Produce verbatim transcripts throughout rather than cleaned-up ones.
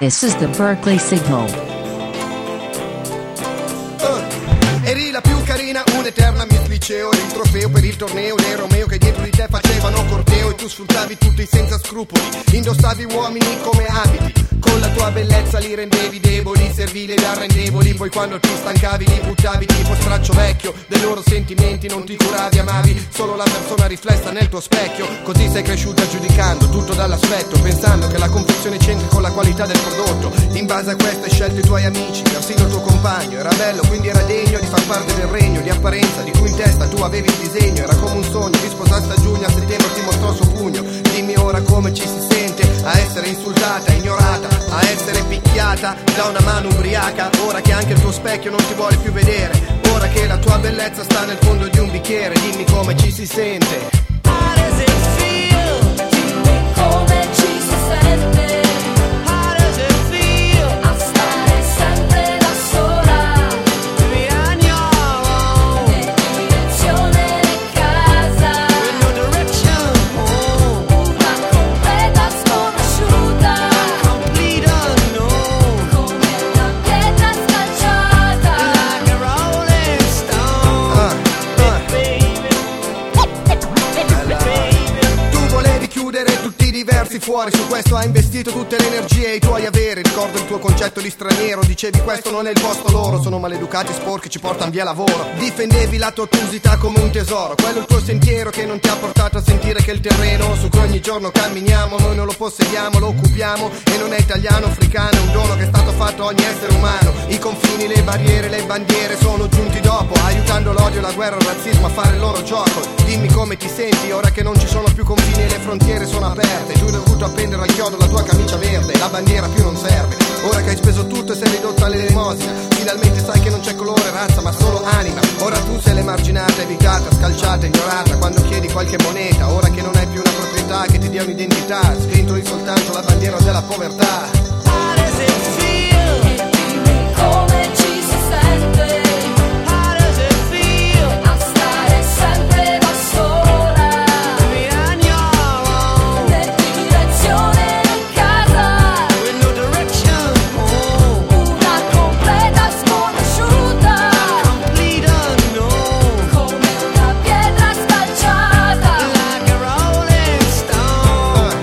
This is the Berkeley Signal. Eri la più carina, un'eterna Miss Liceo, eri il trofeo per il torneo dei Romeo che dietro di te facevano corteo e tu sfruttavi tutti senza scrupoli, indossavi uomini come abiti, con la tua bellezza li rendevi deboli, servili ed arrendevoli, poi quando ti stancavi li buttavi tipo straccio vecchio, dei loro sentimenti non ti curavi, amavi solo la persona riflessa nel tuo specchio, così sei cresciuta giudicando tutto dall'aspetto, pensando che la confezione c'entri con la qualità del prodotto, in base a questo hai scelto i tuoi amici, persino il tuo compagno, era bello quindi era degno di far parte del regno di apparenza di cui in testa tu avevi il disegno, era come un sogno, vi sposaste a giugno, a settembre ti mostrò il suo pugno, dimmi ora come ci si sente a essere insultata, ignorata, a essere picchiata da una mano ubriaca, ora che anche il tuo specchio non ti vuole più vedere, ora che la tua bellezza sta nel fondo di un bicchiere, dimmi come ci si sente. How does it feel? Dimmi come ci si sente. How does it feel? A stare sempre da sola. Be on your own. Né direzione né casa. With no direction home. Una completa sconosciuta. Complete unknown. Come una pietra scalciata. Like a rolling stone. Ah, ah. Tu volevi chiudere tutti i diversi fuori, su questo hai investito tutte le energie e i tuoi averi, ricordo il tuo concetto di straniero, dicevi questo non è il posto loro, sono maleducati sporchi, ci portano via lavoro, difendevi la tua ottusità come un tesoro, quello è il tuo sentiero che non ti ha portato a sentire che il terreno su cui ogni giorno camminiamo, noi non lo possediamo, lo occupiamo e non è italiano, africano, è un dono che è stato fatto a ogni essere umano, i confini, le barriere, le bandiere sono giunti dopo, aiutando l'odio, la guerra, il razzismo a fare il loro gioco, dimmi come ti senti ora che non ci sono più confini e le frontiere sono aperte, tu hai dovuto appendere al chiodo la tua camicia verde, la bandiera più non serve, ora che hai speso tutto e sei ridotta all'elemosina, finalmente sai che non c'è colore, razza ma solo anima, ora tu sei l'emarginata, evitata, scalciata, ignorata, quando chiedi qualche moneta, ora che non hai più una proprietà che ti dia un'identità, scritto soltanto la bandiera della povertà. How does it feel? E dimmi come ci si sente. How does it feel? A stare sempre da sola. Be on your own. Né direzione né casa. With no direction home. Una completa sconosciuta. Complete unknown. Come una pietra scalciata. Like a rolling stone.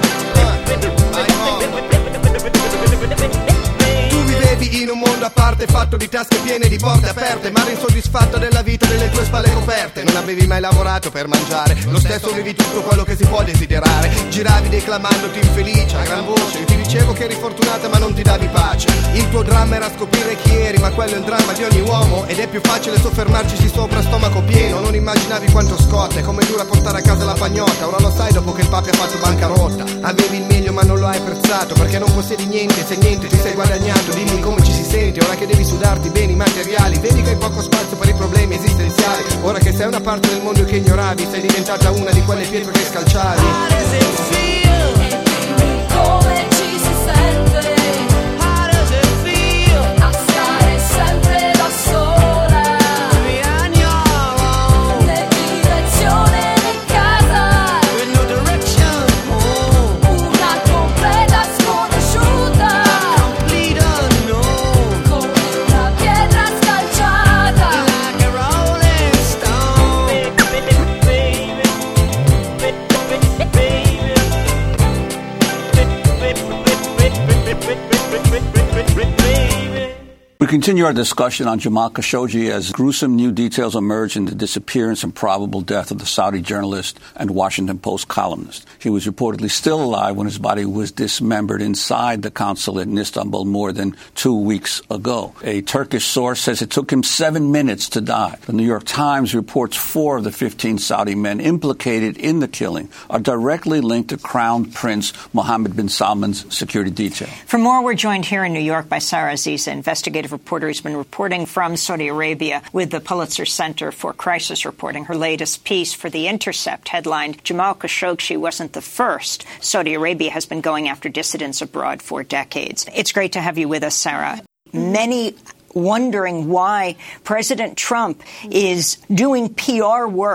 Tu vivevi in un mondo a parte fatto di tasche piene di porte aperte, ma eri insoddisfatto della vita delle tue spalle coperte, non avevi mai lavorato per mangiare, lo stesso avevi tutto quello che si può desiderare, giravi declamandoti infelice a gran voce, io ti dicevo che eri fortunata ma non ti davi pace, il tuo dramma era scoprire chi eri, ma quello è il dramma di ogni uomo ed è più facile soffermarci sopra a stomaco pieno, non immaginavi quanto scotta e come dura portare a casa la pagnotta, ora lo sai dopo che il papi ha fatto bancarotta, avevi il meglio ma non lo hai apprezzato perché non possiedi niente, se niente ti sei guadagnato, dimmi come ci si sente ora che devi sudarti beni materiali, vedi che hai poco spazio per i problemi esistenziali, ora che sei una parte del mondo che ignoravi, sei diventata una di quelle pietre che scalciavi. How does it feel? E dimmi come ci si sente. How does it feel? A stare sempre da sola. Be on your own. Né direzione né casa. With no direction home. Una completa sconosciuta. Complete unknown. Come una pietra scalciata. Like a rolling stone. We continue our discussion on Jamal Khashoggi as gruesome new details emerge in the disappearance and probable death of the Saudi journalist and Washington Post columnist. He was reportedly still alive when his body was dismembered inside the consulate in Istanbul more than two weeks ago. A Turkish source says it took him seven minutes to die. The New York Times reports four of the fifteen Saudi men implicated in the killing are directly linked to Crown Prince Mohammed bin Salman's security detail. For more, we're joined here in New York by Sarah Aziza, investigative reporter who's been reporting from Saudi Arabia with the Pulitzer Center for Crisis Reporting. Her latest piece for The Intercept headlined, Jamal Khashoggi wasn't the first. Saudi Arabia has been going after dissidents abroad for decades. It's great to have you with us, Sarah. Many wondering why President Trump is doing P R work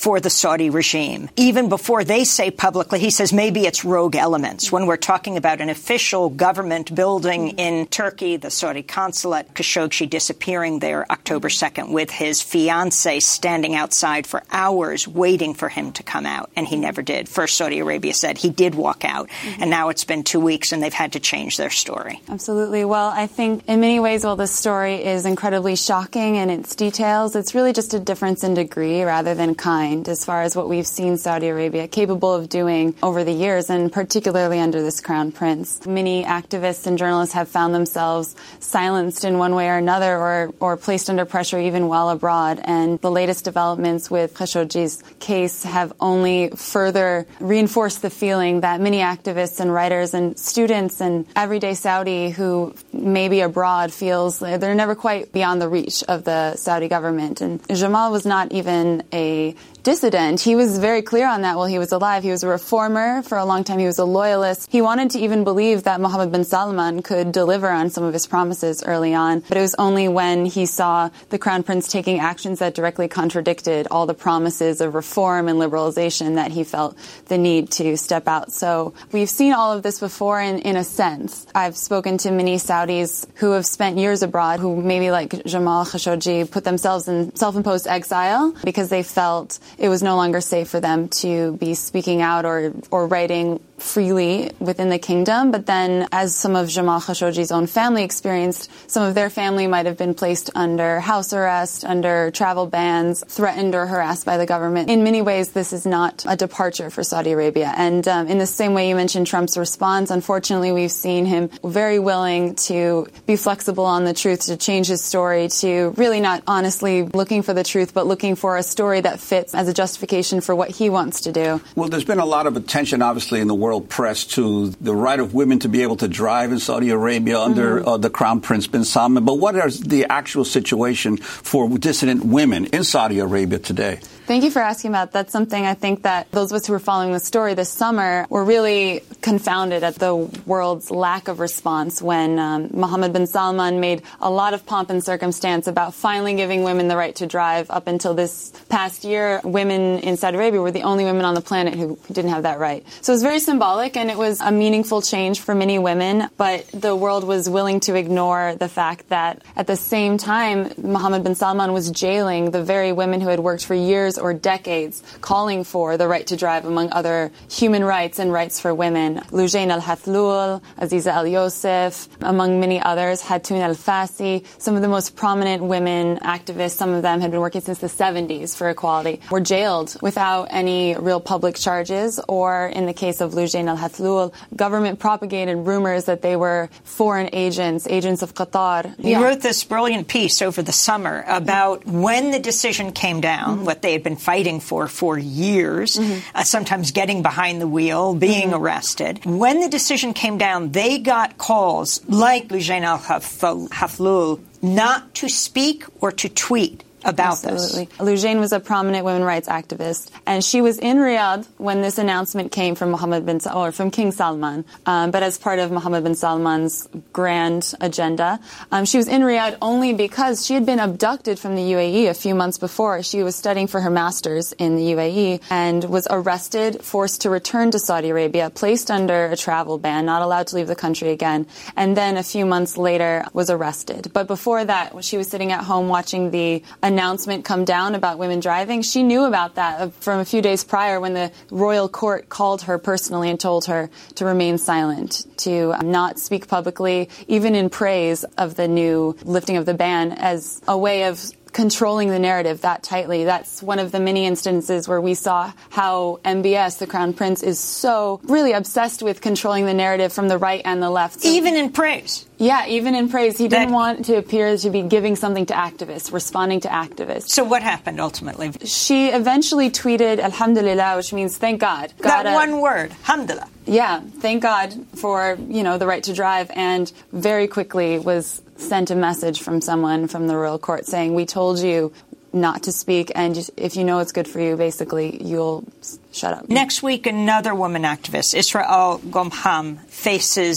for the Saudi regime. Even before they say publicly, he says maybe it's rogue elements. When we're talking about an official government building in Turkey, the Saudi consulate, Khashoggi disappearing there October second with his fiancée standing outside for hours waiting for him to come out, and he never did. First, Saudi Arabia said he did walk out, mm-hmm. and now it's been two weeks and they've had to change their story. Absolutely. Well, I think in many ways, while this story is incredibly shocking in its details, it's really just a difference in degree rather than kind as far as what we've seen Saudi Arabia capable of doing over the years, and particularly under this crown prince. Many activists and journalists have found themselves silenced in one way or another, or, or placed under pressure even while abroad. And the latest developments with Khashoggi's case have only further reinforced the feeling that many activists and writers and students and everyday Saudi who may be abroad feels they're never quite beyond the reach of the Saudi government. And Jamal was not even a dissident. He was very clear on that while he was alive. He was a reformer. For a long time, he was a loyalist. He wanted to even believe that Mohammed bin Salman could deliver on some of his promises early on. But it was only when he saw the Crown Prince taking actions that directly contradicted all the promises of reform and liberalization that he felt the need to step out. So we've seen all of this before in, in a sense. I've spoken to many Saudis who have spent years abroad, who maybe like Jamal Khashoggi put themselves in self-imposed exile because they felt it was no longer safe for them to be speaking out or, or writing freely within the kingdom. But then, as some of Jamal Khashoggi's own family experienced, some of their family might have been placed under house arrest, under travel bans, threatened or harassed by the government. In many ways, this is not a departure for Saudi Arabia. And um, in the same way you mentioned Trump's response, unfortunately, we've seen him very willing to be flexible on the truth, to change his story, to really not honestly looking for the truth, but looking for a story that fits as a justification for what he wants to do. Well, there's been a lot of attention, obviously, in the world press to the right of women to be able to drive in Saudi Arabia under mm-hmm. uh, the Crown Prince bin Salman. But what is the actual situation for dissident women in Saudi Arabia today? Thank you for asking about that. That's something I think that those of us who were following the story this summer were really confounded at the world's lack of response when um, Mohammed bin Salman made a lot of pomp and circumstance about finally giving women the right to drive. Up until this past year, women in Saudi Arabia were the only women on the planet who didn't have that right. So it was very symbolic, and it was a meaningful change for many women, but the world was willing to ignore the fact that at the same time, Mohammed bin Salman was jailing the very women who had worked for years or decades calling for the right to drive, among other human rights and rights for women. Loujain al-Hathloul, Aziza al-Yosef, among many others, Hatun al-Fassi, some of the most prominent women activists, some of them had been working since the seventies for equality, were jailed without any real public charges, or in the case of Loujain al-Hathloul, government propagated rumors that they were foreign agents, agents of Qatar. You yeah. wrote this brilliant piece over the summer about when the decision came down, mm-hmm. what they had been fighting for for years, mm-hmm. uh, sometimes getting behind the wheel, being mm-hmm. arrested. When the decision came down, they got calls like Loujain al-Hathloul not to speak or to tweet about Absolutely. this. Loujain was a prominent women's rights activist, and she was in Riyadh when this announcement came from Mohammed bin Salman, or from King Salman, um, but as part of Mohammed bin Salman's grand agenda. Um, she was in Riyadh only because she had been abducted from the U A E a few months before. She was studying for her master's in the U A E and was arrested, forced to return to Saudi Arabia, placed under a travel ban, not allowed to leave the country again, and then a few months later was arrested. But before that, when she was sitting at home watching the announcement come down about women driving, she knew about that from a few days prior when the royal court called her personally and told her to remain silent, to not speak publicly, even in praise of the new lifting of the ban, as a way of controlling the narrative that tightly. That's one of the many instances where we saw how M B S, the Crown Prince, is so really obsessed with controlling the narrative from the right and the left. So, even in praise. Yeah, even in praise. He didn't that, want to appear to be giving something to activists, responding to activists. So what happened ultimately? She eventually tweeted, Alhamdulillah, which means thank God. God that one word, Alhamdulillah. Yeah, thank God for, you know, the right to drive, and very quickly was sent a message from someone from the royal court saying, we told you not to speak, and just, if you know it's good for you, basically, you'll shut up. Next week, another woman activist, Israel Gomham, faces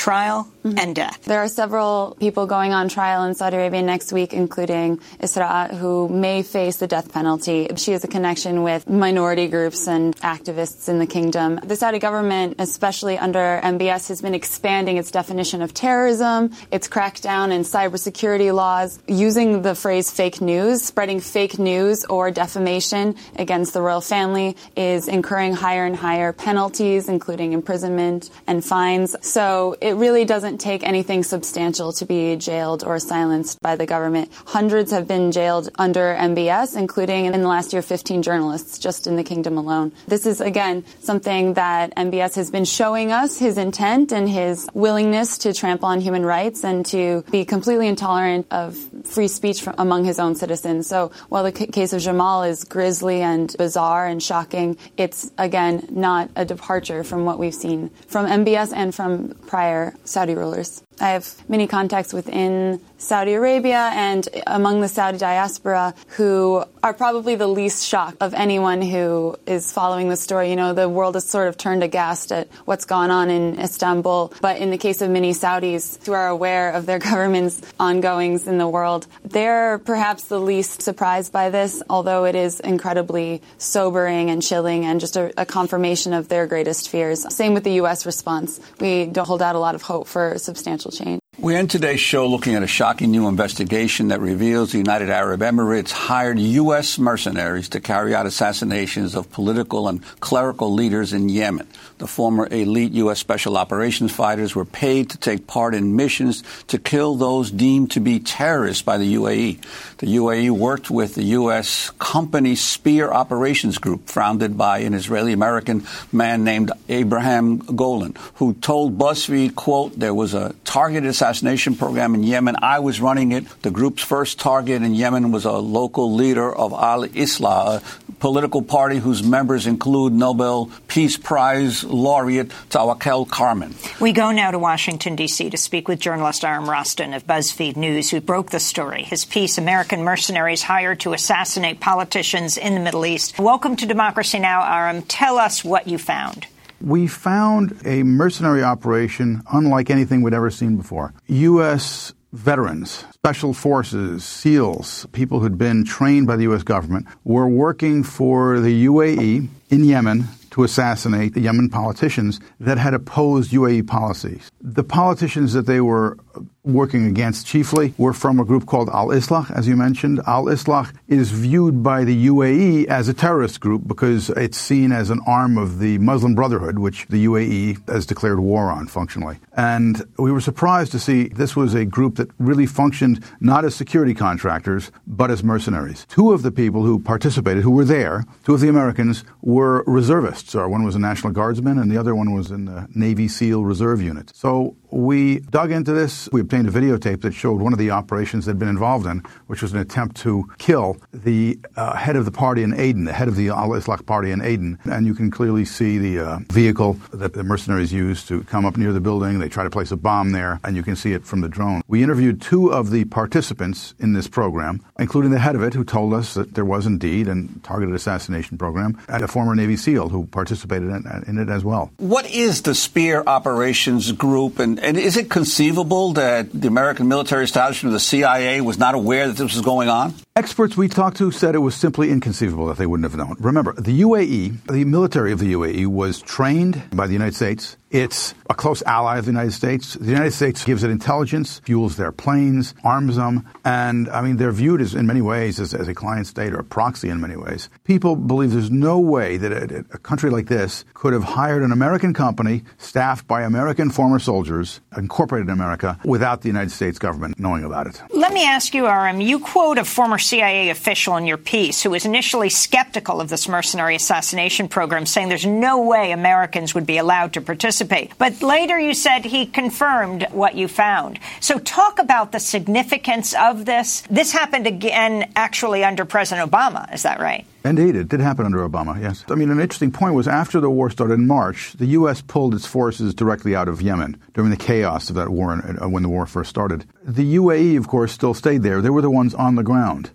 trial mm-hmm. and death. There are several people going on trial in Saudi Arabia next week, including Israa, who may face the death penalty. She has a connection with minority groups and activists in the kingdom. The Saudi government, especially under M B S, has been expanding its definition of terrorism, its crackdown in cybersecurity laws, using the phrase fake news. Spreading fake news or defamation against the royal family is incurring higher and higher penalties, including imprisonment and fines. So it really doesn't take anything substantial to be jailed or silenced by the government. Hundreds have been jailed under M B S, including in the last year fifteen journalists just in the kingdom alone. This is, again, something that M B S has been showing us his intent and his willingness to trample on human rights and to be completely intolerant of free speech from among his own citizens. So while the c- case of Jamal is grisly and bizarre and shocking, it's, again, not a departure from what we've seen from M B S and from prior Saudi rulers. I have many contacts within Saudi Arabia and among the Saudi diaspora who are probably the least shocked of anyone who is following the story. You know, the world has sort of turned aghast at what's gone on in Istanbul. But in the case of many Saudis who are aware of their government's ongoings in the world, they're perhaps the least surprised by this, although it is incredibly sobering and chilling and just a, a confirmation of their greatest fears. Same with the U S response. We don't hold out a lot of hope for substantial change. We end today's show looking at a shocking new investigation that reveals the United Arab Emirates hired U S mercenaries to carry out assassinations of political and clerical leaders in Yemen. The former elite U S Special Operations fighters were paid to take part in missions to kill those deemed to be terrorists by the U A E. The U A E worked with the U S company Spear Operations Group, founded by an Israeli-American man named Abraham Golan, who told BuzzFeed, quote, there was a targeted assassination program in Yemen. I was running it. The group's first target in Yemen was a local leader of Al-Islah, a political party whose members include Nobel Peace Prize laureate Tawakkol Karman. We go now to Washington, D C to speak with journalist Aram Roston of BuzzFeed News, who broke the story. His piece, American Mercenaries Hired to Assassinate Politicians in the Middle East. Welcome to Democracy Now!, Aram. Tell us what you found. We found a mercenary operation unlike anything we'd ever seen before. U S veterans, special forces, SEALs, people who'd been trained by the U S government, were working for the U A E in Yemen to assassinate the Yemen politicians that had opposed U A E policies. The politicians that they were working against chiefly were from a group called Al-Islah, as you mentioned. Al-Islah is viewed by the U A E as a terrorist group because it's seen as an arm of the Muslim Brotherhood, which the U A E has declared war on functionally. And we were surprised to see this was a group that really functioned not as security contractors, but as mercenaries. Two of the people who participated, who were there, two of the Americans, were reservists. Or one was a National Guardsman and the other one was in the Navy SEAL Reserve Unit. So we dug into this. We obtained a videotape that showed one of the operations they'd been involved in, which was an attempt to kill the uh, head of the party in Aden, the head of the Al-Islah party in Aden. And you can clearly see the uh, vehicle that the mercenaries used to come up near the building. They try to place a bomb there, and you can see it from the drone. We interviewed two of the participants in this program, including the head of it, who told us that there was indeed a targeted assassination program, and a former Navy SEAL who participated in, in it as well. What is the Spear Operations Group, and, and is it conceivable that the American military establishment of the C I A was not aware that this was going on? Experts we talked to said it was simply inconceivable that they wouldn't have known. Remember, the U A E, the military of the U A E, was trained by the United States. It's a close ally of the United States. The United States gives it intelligence, fuels their planes, arms them, and, I mean, they're viewed as, in many ways as, as a client state or a proxy in many ways. People believe there's no way that a, a country like this could have hired an American company staffed by American former soldiers, incorporated in America, without the United States government knowing about it. Let me ask you, Aram, you quote a former C I A official in your piece who was initially skeptical of this mercenary assassination program, saying there's no way Americans would be allowed to participate. But later you said he confirmed what you found. So talk about the significance of this. This happened again actually under President Obama. Is that right? Indeed, it did happen under Obama, yes. I mean, an interesting point was after the war started in March, the U S pulled its forces directly out of Yemen during the chaos of that war, uh, when the war first started. The U A E, of course, still stayed there. They were the ones on the ground.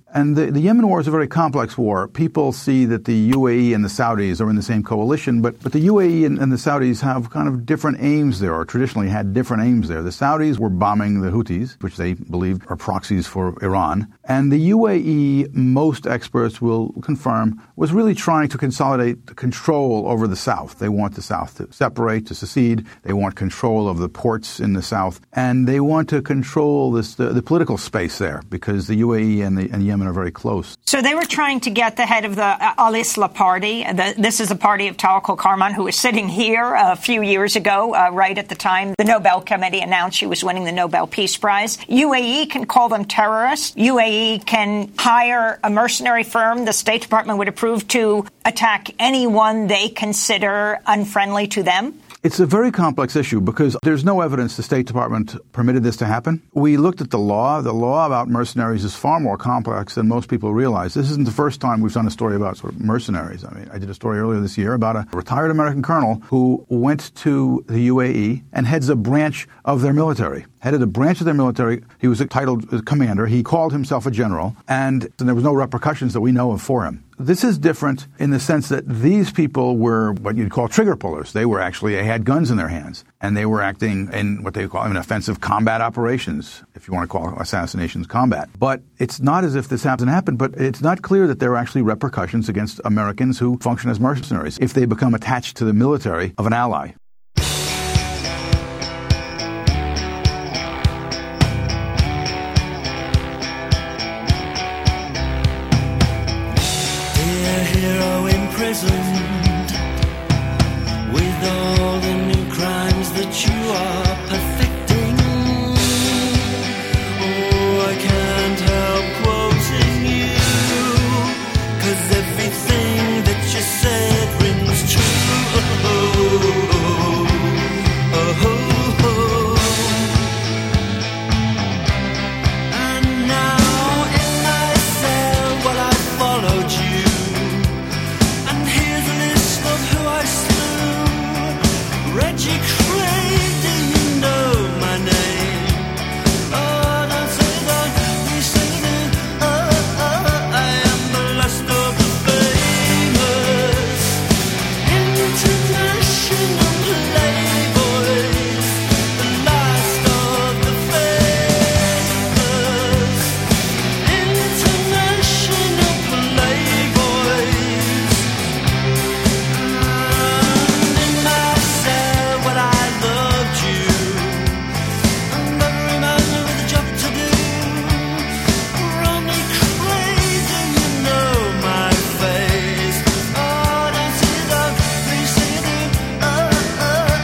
And the, the Yemen war is a very complex war. People see that the U A E and the Saudis are in the same coalition, but, but the U A E and, and the Saudis have kind of different aims there, or traditionally had different aims there. The Saudis were bombing the Houthis, which they believed are proxies for Iran. And the U A E, most experts will confirm, was really trying to consolidate control over the South. They want the South to separate, to secede. They want control of the ports in the South. And they want to control this, the, the political space there, because the U A E and, the, and Yemen are very close. So they were trying to get the head of the Al-Islah party. The, this is the party of Tawakkol Karman, who was sitting here a few years ago, uh, right at the time the Nobel Committee announced she was winning the Nobel Peace Prize. U A E can call them terrorists. U A E can hire a mercenary firm the State Department would approve to attack anyone they consider unfriendly to them. It's a very complex issue because there's no evidence the State Department permitted this to happen. We looked at the law. The law about mercenaries is far more complex than most people realize. This isn't the first time we've done a story about sort of mercenaries. I mean, I did a story earlier this year about a retired American colonel who went to the U A E and heads a branch of their military. Headed a branch of their military. He was a titled commander. He called himself a general, and, and there was no repercussions that we know of for him. This is different in the sense that these people were what you'd call trigger pullers. They were actually, they had guns in their hands, and they were acting in what they call in offensive combat operations, if you want to call assassinations combat. But it's not as if this hasn't happened, but it's not clear that there are actually repercussions against Americans who function as mercenaries if they become attached to the military of an ally. Imprisoned with all the new crimes that you are perfecting. Oh, I can't help quoting you, 'cause everything that you said rings true. Oh, oh, oh, oh. And now in my cell, while I followed you, Reggie Craig, do you know my name? Oh, don't say that, you say that. Oh, oh, I am the last of the famous international playboys, the last of the famous international playboys. Oh,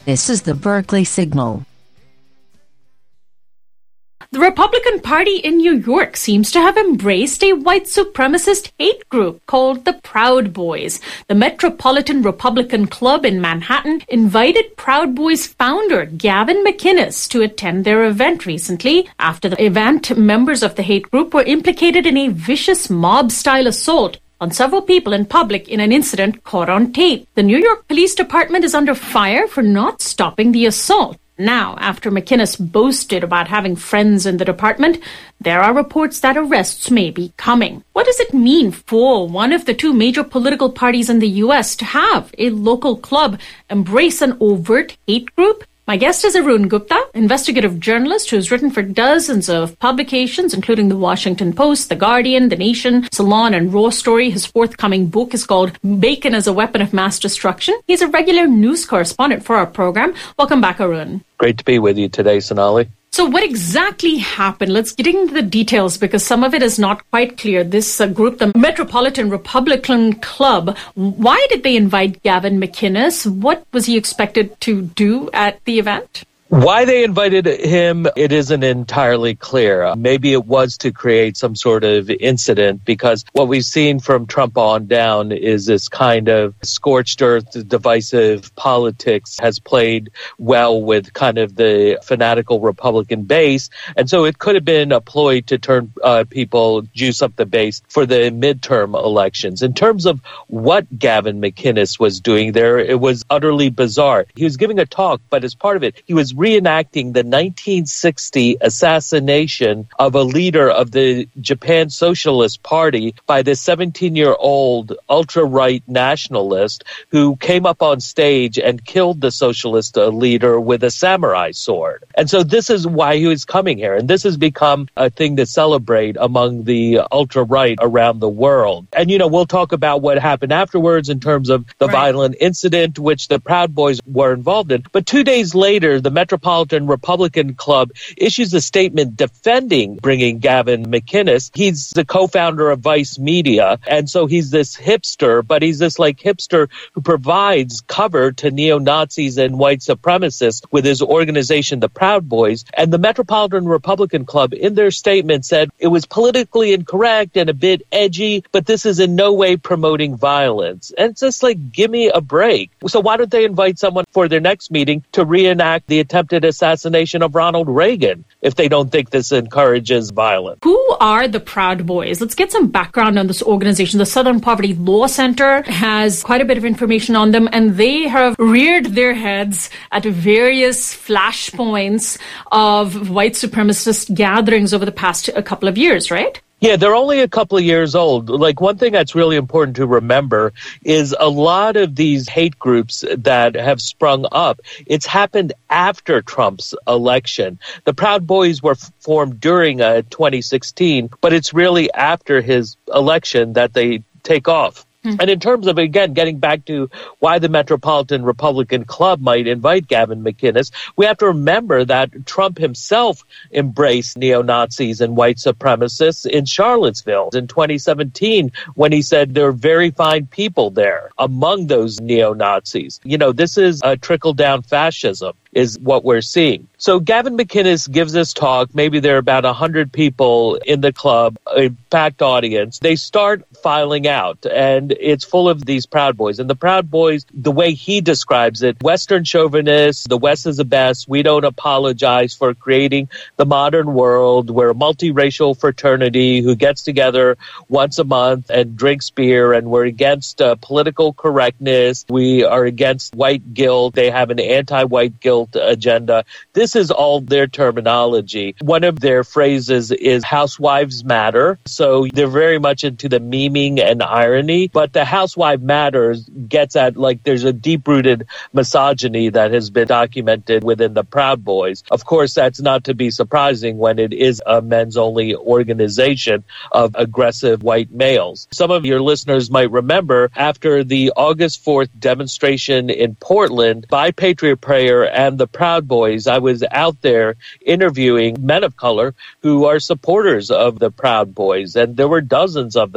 This is the Berkeley Signal. The Republican Party in New York seems to have embraced a white supremacist hate group called the Proud Boys. The Metropolitan Republican Club in Manhattan invited Proud Boys founder Gavin McInnes to attend their event recently. After the event, members of the hate group were implicated in a vicious mob-style assault on several people in public in an incident caught on tape. The New York Police Department is under fire for not stopping the assault. Now, after McInnes boasted about having friends in the department, there are reports that arrests may be coming. What does it mean for one of the two major political parties in the U S to have a local club embrace an overt hate group? My guest is Arun Gupta, investigative journalist who's written for dozens of publications, including The Washington Post, The Guardian, The Nation, Salon, and Raw Story. His forthcoming book is called Bacon as a Weapon of Mass Destruction. He's a regular news correspondent for our program. Welcome back, Arun. Great to be with you today, Sonali. So what exactly happened? Let's get into the details because some of it is not quite clear. This uh, group, the Metropolitan Republican Club, why did they invite Gavin McInnes? What was he expected to do at the event? Why they invited him, it isn't entirely clear. Maybe it was to create some sort of incident because what we've seen from Trump on down is this kind of scorched earth, divisive politics has played well with kind of the fanatical Republican base. And so it could have been a ploy to turn uh, people, juice up the base for the midterm elections. In terms of what Gavin McInnes was doing there, it was utterly bizarre. He was giving a talk, but as part of it, he was reenacting the nineteen sixty assassination of a leader of the Japan Socialist Party by this seventeen-year-old ultra-right nationalist who came up on stage and killed the socialist uh, leader with a samurai sword. And so this is why he was coming here. And this has become a thing to celebrate among the ultra-right around the world. And, you know, we'll talk about what happened afterwards in terms of the right. violent incident which the Proud Boys were involved in. But two days later, the Metropolitan Republican Club issues a statement defending bringing Gavin McInnes. He's the co-founder of Vice Media, and so he's this hipster, but he's this like hipster who provides cover to neo-Nazis and white supremacists with his organization, the Proud Boys. And the Metropolitan Republican Club, in their statement, said it was politically incorrect and a bit edgy, but this is in no way promoting violence. And it's just like, give me a break. So why don't they invite someone for their next meeting to reenact the attempted assassination of Ronald Reagan if they don't think this encourages violence? Who are the Proud Boys? Let's get some background on this organization. The Southern Poverty Law Center has quite a bit of information on them, and they have reared their heads at various flashpoints of white supremacist gatherings over the past a couple of years, right? Yeah, they're only a couple of years old. Like, one thing that's really important to remember is a lot of these hate groups that have sprung up, it's happened after Trump's election. The Proud Boys were formed during uh, twenty sixteen, but it's really after his election that they take off. And in terms of, again, getting back to why the Metropolitan Republican Club might invite Gavin McInnes, we have to remember that Trump himself embraced neo-Nazis and white supremacists in Charlottesville in twenty seventeen when he said there are very fine people there among those neo-Nazis. You know, this is a trickle-down fascism is what we're seeing. So Gavin McInnes gives this talk. Maybe there are about one hundred people in the club, a packed audience. They start filing out, and it's full of these Proud Boys. And the Proud Boys, the way he describes it, Western chauvinists, the West is the best. We don't apologize for creating the modern world. We're a multiracial fraternity who gets together once a month and drinks beer, and we're against uh, political correctness. We are against white guilt. They have an anti-white guilt agenda. This is all their terminology. One of their phrases is housewives matter. So they're very much into the memeing and irony, but the housewife matters gets at, like, there's a deep-rooted misogyny that has been documented within the Proud Boys. Of course, that's not to be surprising when it is a men's-only organization of aggressive white males. Some of your listeners might remember after the August fourth demonstration in Portland by Patriot Prayer and the Proud Boys, I was out there interviewing men of color who are supporters of the Proud Boys, and there were dozens of them.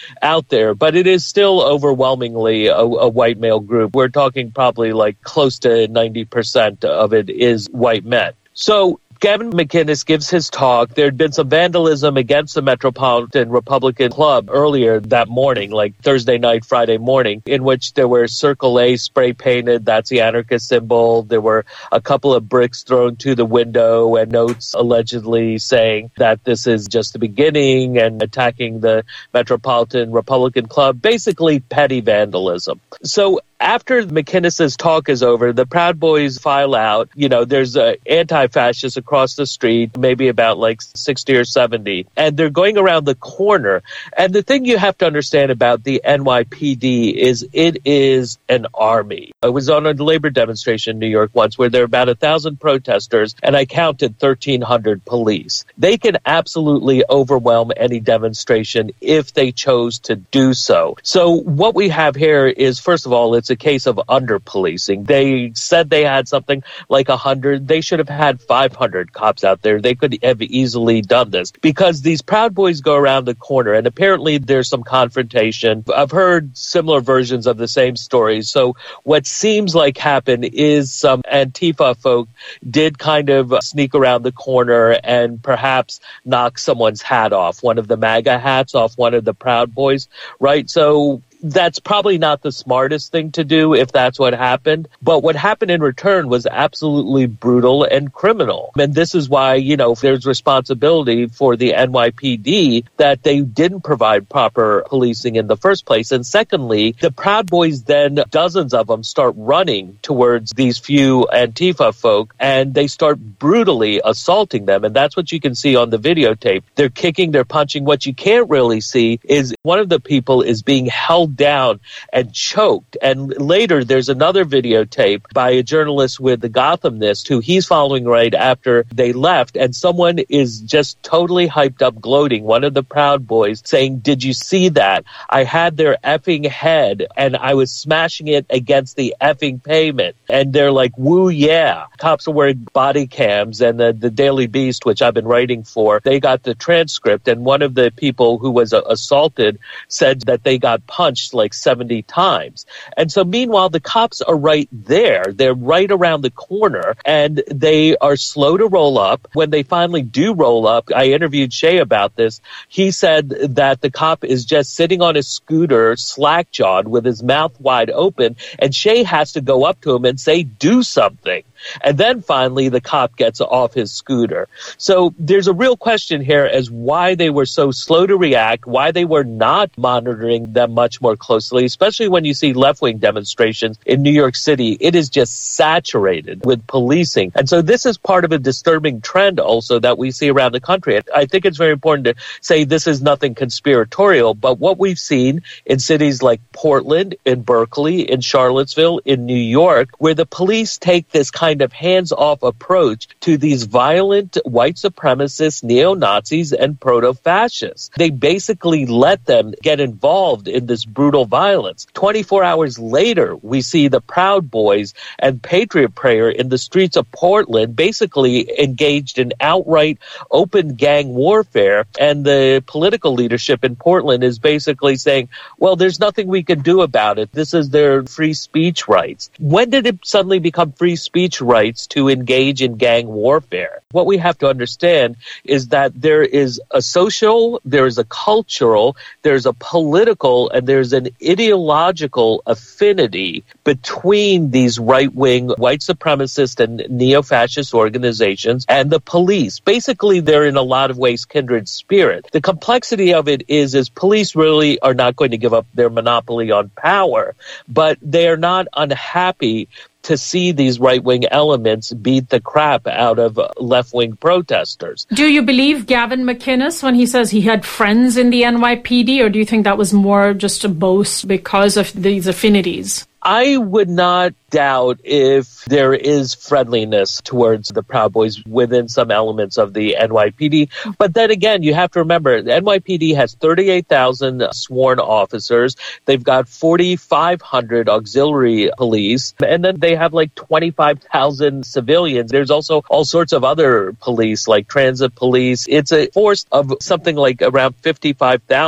out there, but it is still overwhelmingly a, a white male group. We're talking probably like close to ninety percent of it is white men. So Gavin McInnes gives his talk. There had been some vandalism against the Metropolitan Republican Club earlier that morning, like Thursday night, Friday morning, in which there were Circle A spray painted. That's the anarchist symbol. There were a couple of bricks thrown to the window and notes allegedly saying that this is just the beginning and attacking the Metropolitan Republican Club. Basically petty vandalism. So after McInnes's talk is over, the Proud Boys file out. You know, there's uh, anti-fascists across the street, maybe about like sixty or seventy, and they're going around the corner. And the thing you have to understand about the N Y P D is it is an army. I was on a labor demonstration in New York once where there were about a thousand protesters, and I counted thirteen hundred police. They can absolutely overwhelm any demonstration if they chose to do so. So what we have here is, first of all, it's a case of under-policing. They said they had something like one hundred. They should have had five hundred cops out there. They could have easily done this because these Proud Boys go around the corner, and apparently there's some confrontation. I've heard similar versions of the same stories. So what seems like happened is some Antifa folk did kind of sneak around the corner and perhaps knock someone's hat off, one of the MAGA hats off one of the Proud Boys, right? So that's probably not the smartest thing to do if that's what happened. But what happened in return was absolutely brutal and criminal. And this is why, you know, there's responsibility for the N Y P D that they didn't provide proper policing in the first place. And secondly, the Proud Boys then, dozens of them, start running towards these few Antifa folk and they start brutally assaulting them. And that's what you can see on the videotape. They're kicking, they're punching. What you can't really see is one of the people is being held down and choked. And later there's another videotape by a journalist with the Gothamist who he's following right after they left, and someone is just totally hyped up gloating, one of the Proud Boys, saying, "Did you see that? I had their effing head and I was smashing it against the effing pavement." And they're like, woo, yeah. Cops are wearing body cams, and the, the Daily Beast, which I've been writing for, they got the transcript, and one of the people who was uh, assaulted said that they got punched like seventy times. And so meanwhile, the cops are right there. They're right around the corner and they are slow to roll up. When they finally do roll up, I interviewed Shea about this. He said that the cop is just sitting on his scooter, slack-jawed with his mouth wide open, and Shea has to go up to him and say, "Do something." And then finally, the cop gets off his scooter. So there's a real question here as why they were so slow to react, why they were not monitoring them much more closely, especially when you see left-wing demonstrations in New York City. It is just saturated with policing. And so this is part of a disturbing trend also that we see around the country. I think it's very important to say this is nothing conspiratorial, but what we've seen in cities like Portland, in Berkeley, in Charlottesville, in New York, where the police take this kind of hands-off approach to these violent white supremacists, neo-Nazis, and proto-fascists. They basically let them get involved in this brutal violence. twenty-four hours later, we see the Proud Boys and Patriot Prayer in the streets of Portland basically engaged in outright open gang warfare, and the political leadership in Portland is basically saying, well, there's nothing we can do about it. This is their free speech rights. When did it suddenly become free speech rights to engage in gang warfare? What we have to understand is that there is a social, there is a cultural, there's a political, and there's an ideological affinity between these right-wing white supremacist and neo-fascist organizations and the police. Basically, they're in a lot of ways kindred spirit. The complexity of it is, is police really are not going to give up their monopoly on power, but they are not unhappy to see these right-wing elements beat the crap out of left-wing protesters. Do you believe Gavin McInnes when he says he had friends in the N Y P D, or do you think that was more just a boast because of these affinities? I would not doubt if there is friendliness towards the Proud Boys within some elements of the N Y P D. But then again, you have to remember, the N Y P D has thirty-eight thousand sworn officers. They've got forty-five hundred auxiliary police, and then they have like twenty-five thousand civilians. There's also all sorts of other police, like transit police. It's a force of something like around fifty-five thousand.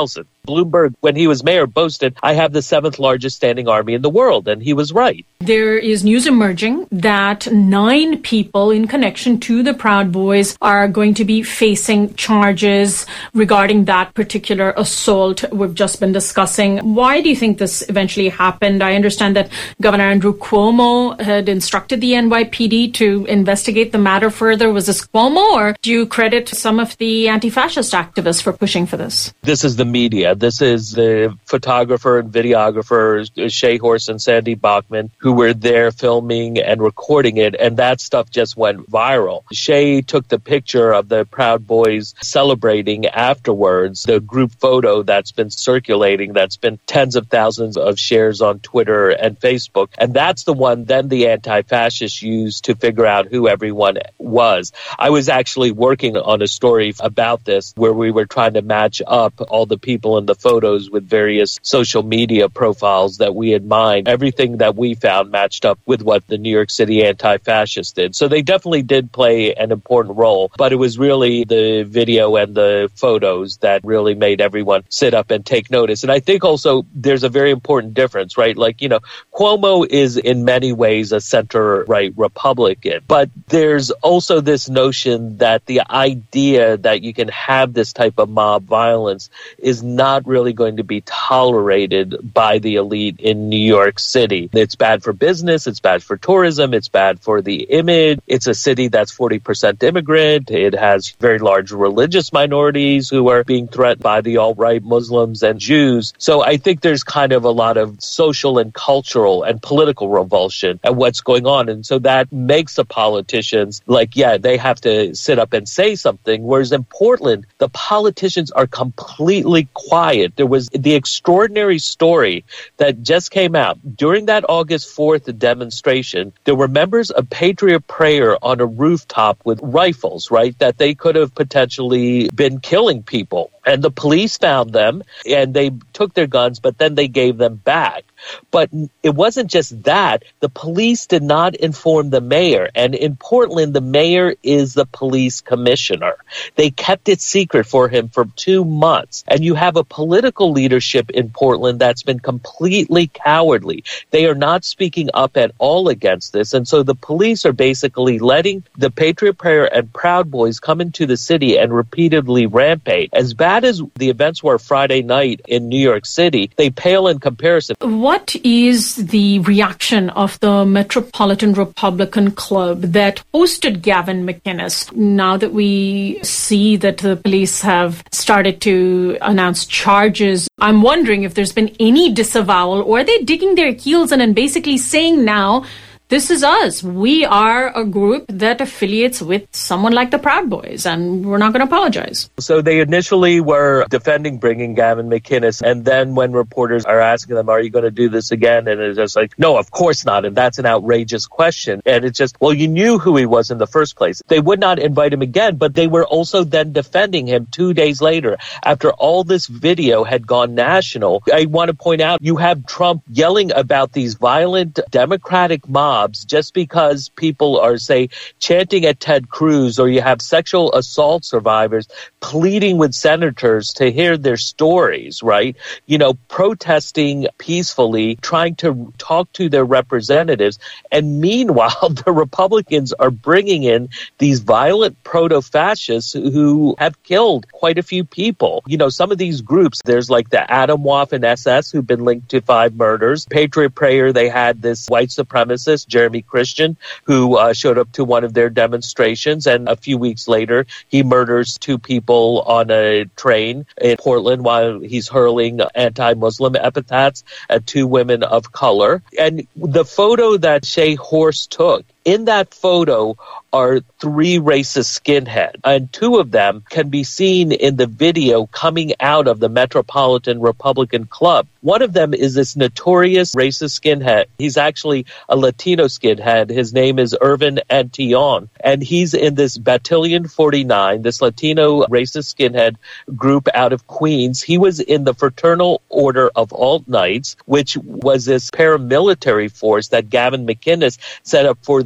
Bloomberg, when he was mayor, boasted, I have the seventh largest standing army in the world, and he was right. There is news emerging that nine people in connection to the Proud Boys are going to be facing charges regarding that particular assault we've just been discussing. Why do you think this eventually happened? I understand that Governor Andrew Cuomo had instructed the N Y P D to investigate the matter further. Was this Cuomo, or do you credit some of the anti-fascist activists for pushing for this? This is the media. This is the photographer and videographer, Shay Horse and Sandy Bachman, who were there filming and recording it, and that stuff just went viral. Shay took the picture of the Proud Boys celebrating afterwards, the group photo that's been circulating, that's been tens of thousands of shares on Twitter and Facebook, and that's the one then the anti-fascists used to figure out who everyone was. I was actually working on a story about this where we were trying to match up all the people in the photos with various social media profiles that we had mined. Everything that we found matched up with what the New York City anti-fascists did. So they definitely did play an important role, but it was really the video and the photos that really made everyone sit up and take notice. And I think also there's a very important difference, right? Like, you know, Cuomo is in many ways a center-right Republican, but there's also this notion that the idea that you can have this type of mob violence is not really going to be tolerated by the elite in New York City. It's bad for business, it's bad for tourism, it's bad for the image. It's a city that's forty percent immigrant. It has very large religious minorities who are being threatened by the alt-right Muslims and Jews. So I think there's kind of a lot of social and cultural and political revulsion at what's going on. And so that makes the politicians like, yeah, they have to sit up and say something. Whereas in Portland, the politicians are completely quiet. There was the extraordinary story that just came out. During that August fourth demonstration, there were members of Patriot Prayer on a rooftop with rifles, right, that they could have potentially been killing people. And the police found them and they took their guns, but then they gave them back. But it wasn't just that. The police did not inform the mayor. And in Portland, the mayor is the police commissioner. They kept it secret for him for two months. And you have a political leadership in Portland that's been completely cowardly. They are not speaking up at all against this. And so the police are basically letting the Patriot Prayer and Proud Boys come into the city and repeatedly rampage. As bad as the events were Friday night in New York City, they pale in comparison. What is the reaction of the Metropolitan Republican Club that hosted Gavin McInnes now that we see that the police have started to announce charges? I'm wondering if there's been any disavowal, or are they digging their heels in and basically saying now, this is us. We are a group that affiliates with someone like the Proud Boys, and we're not going to apologize. So they initially were defending bringing Gavin McInnes, and then when reporters are asking them, are you going to do this again? And it's just like, no, of course not. And that's an outrageous question. And it's just, well, you knew who he was in the first place. They would not invite him again, but they were also then defending him two days later after all this video had gone national. I want to point out, you have Trump yelling about these violent Democratic mobs just because people are, say, chanting at Ted Cruz, or you have sexual assault survivors pleading with senators to hear their stories, right? You know, protesting peacefully, trying to talk to their representatives. And meanwhile, the Republicans are bringing in these violent proto-fascists who have killed quite a few people. You know, some of these groups, there's like the Atomwaffen S S who've been linked to five murders. Patriot Prayer, they had this white supremacist, Jeremy Christian, who uh, showed up to one of their demonstrations, and a few weeks later, he murders two people on a train in Portland while he's hurling anti-Muslim epithets at two women of color. And the photo that Shay Horse took, in that photo are three racist skinheads, and two of them can be seen in the video coming out of the Metropolitan Republican Club. One of them is this notorious racist skinhead. He's actually a Latino skinhead. His name is Irvin Antillon, and he's in this Battalion forty-nine, this Latino racist skinhead group out of Queens. He was in the Fraternal Order of Alt Knights, which was this paramilitary force that Gavin McInnes set up for the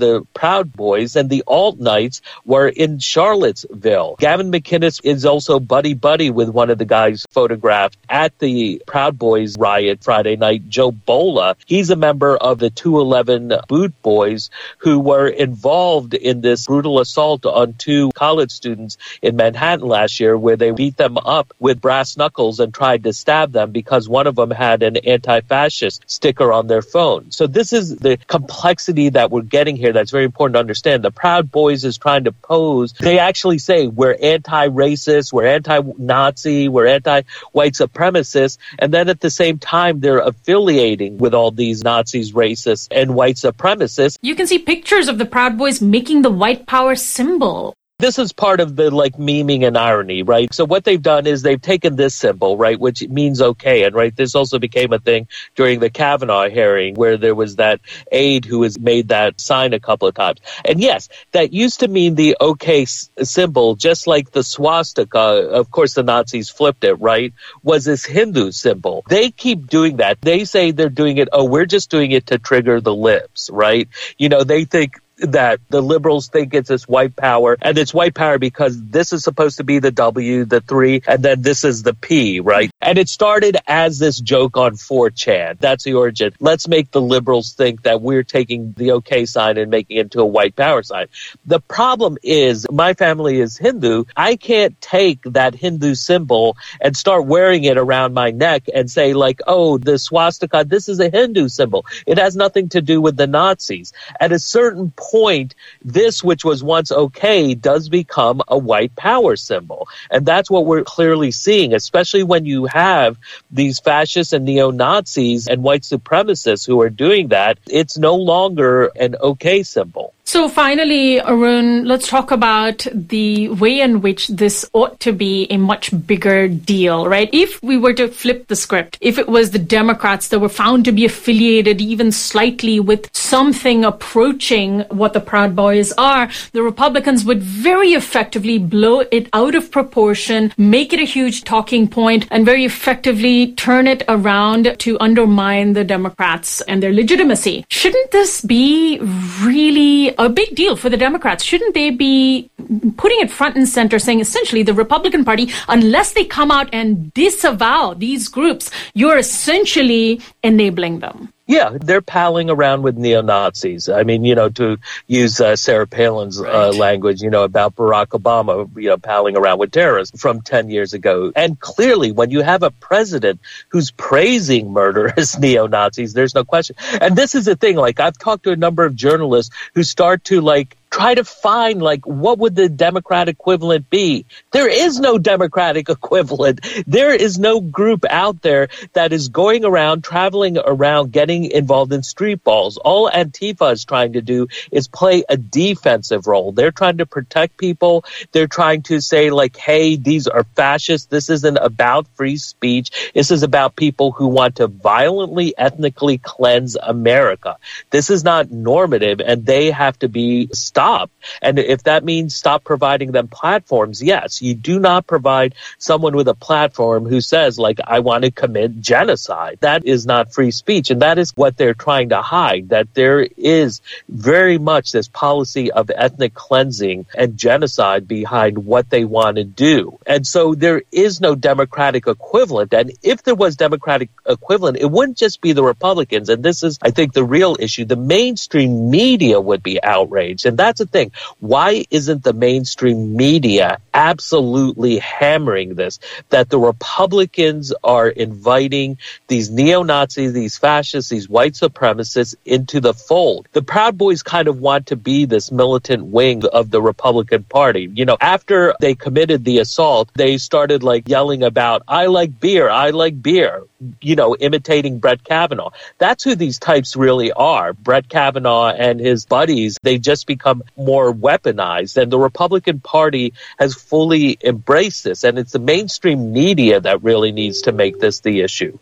the Proud Boys, and the alt-Knights were in Charlottesville. Gavin McInnes is also buddy-buddy with one of the guys photographed at the Proud Boys riot Friday night, Joe Bola. He's a member of the two eleven Boot Boys who were involved in this brutal assault on two college students in Manhattan last year, where they beat them up with brass knuckles and tried to stab them because one of them had an anti-fascist sticker on their phone. So this is the complexity that we're getting here that's very important to understand. The Proud Boys is trying to pose, they actually say we're anti-racist, we're anti-Nazi, we're anti-white supremacists, and then at the same time they're affiliating with all these Nazis, racists, and white supremacists. You can see pictures of the Proud Boys making the white power symbol. This is part of the, like, memeing and irony, right? So what they've done is they've taken this symbol, right, which means okay. And, right, this also became a thing during the Kavanaugh hearing where there was that aide who has made that sign a couple of times. And, yes, that used to mean the okay s- symbol, just like the swastika, of course the Nazis flipped it, right, was this Hindu symbol. They keep doing that. They say they're doing it, oh, we're just doing it to trigger the libs, right? You know, they think that the liberals think it's this white power, and it's white power because this is supposed to be the W, the three, and then this is the P, right? And it started as this joke on four chan. That's the origin. Let's make the liberals think that we're taking the okay sign and making it into a white power sign. The problem is, my family is Hindu. I can't take that Hindu symbol and start wearing it around my neck and say, like, oh, the swastika, this is a Hindu symbol. It has nothing to do with the Nazis. At a certain point, point, this, which was once okay, does become a white power symbol. And that's what we're clearly seeing, especially when you have these fascists and neo-Nazis and white supremacists who are doing that. It's no longer an okay symbol. So finally, Arun, let's talk about the way in which this ought to be a much bigger deal, right? If we were to flip the script, if it was the Democrats that were found to be affiliated even slightly with something approaching what the Proud Boys are, the Republicans would very effectively blow it out of proportion, make it a huge talking point, and very effectively turn it around to undermine the Democrats and their legitimacy. Shouldn't this be really a big deal for the Democrats? Shouldn't they be putting it front and center, saying essentially the Republican Party, unless they come out and disavow these groups, you're essentially enabling them? Yeah, they're palling around with neo-Nazis. I mean, you know, to use uh, Sarah Palin's right. uh, language, you know, about Barack Obama, you know, palling around with terrorists from ten years ago. And clearly, when you have a president who's praising murderous neo-Nazis, there's no question. And this is the thing, like, I've talked to a number of journalists who start to, like, try to find, like, what would the Democrat equivalent be? There is no Democratic equivalent. There is no group out there that is going around, traveling around, getting involved in street balls. All Antifa is trying to do is play a defensive role. They're trying to protect people. They're trying to say, like, hey, these are fascists. This isn't about free speech. This is about people who want to violently, ethnically cleanse America. This is not normative, and they have to be stopped. And if that means stop providing them platforms, yes, you do not provide someone with a platform who says, like, I want to commit genocide. That is not free speech. And that is what they're trying to hide, that there is very much this policy of ethnic cleansing and genocide behind what they want to do. And so there is no Democratic equivalent. And if there was Democratic equivalent, it wouldn't just be the Republicans. And this is, I think, the real issue. The mainstream media would be outraged. And that's the thing. Why isn't the mainstream media absolutely hammering this, that the Republicans are inviting these neo-Nazis, these fascists, these white supremacists into the fold? The Proud Boys kind of want to be this militant wing of the Republican Party. You know, after they committed the assault, they started, like, yelling about, I like beer, I like beer, you know, imitating Brett Kavanaugh. That's who these types really are. Brett Kavanaugh and his buddies, they just become more weaponized, and the Republican Party has fully embraced this, and it's the mainstream media that really needs to make this the issue.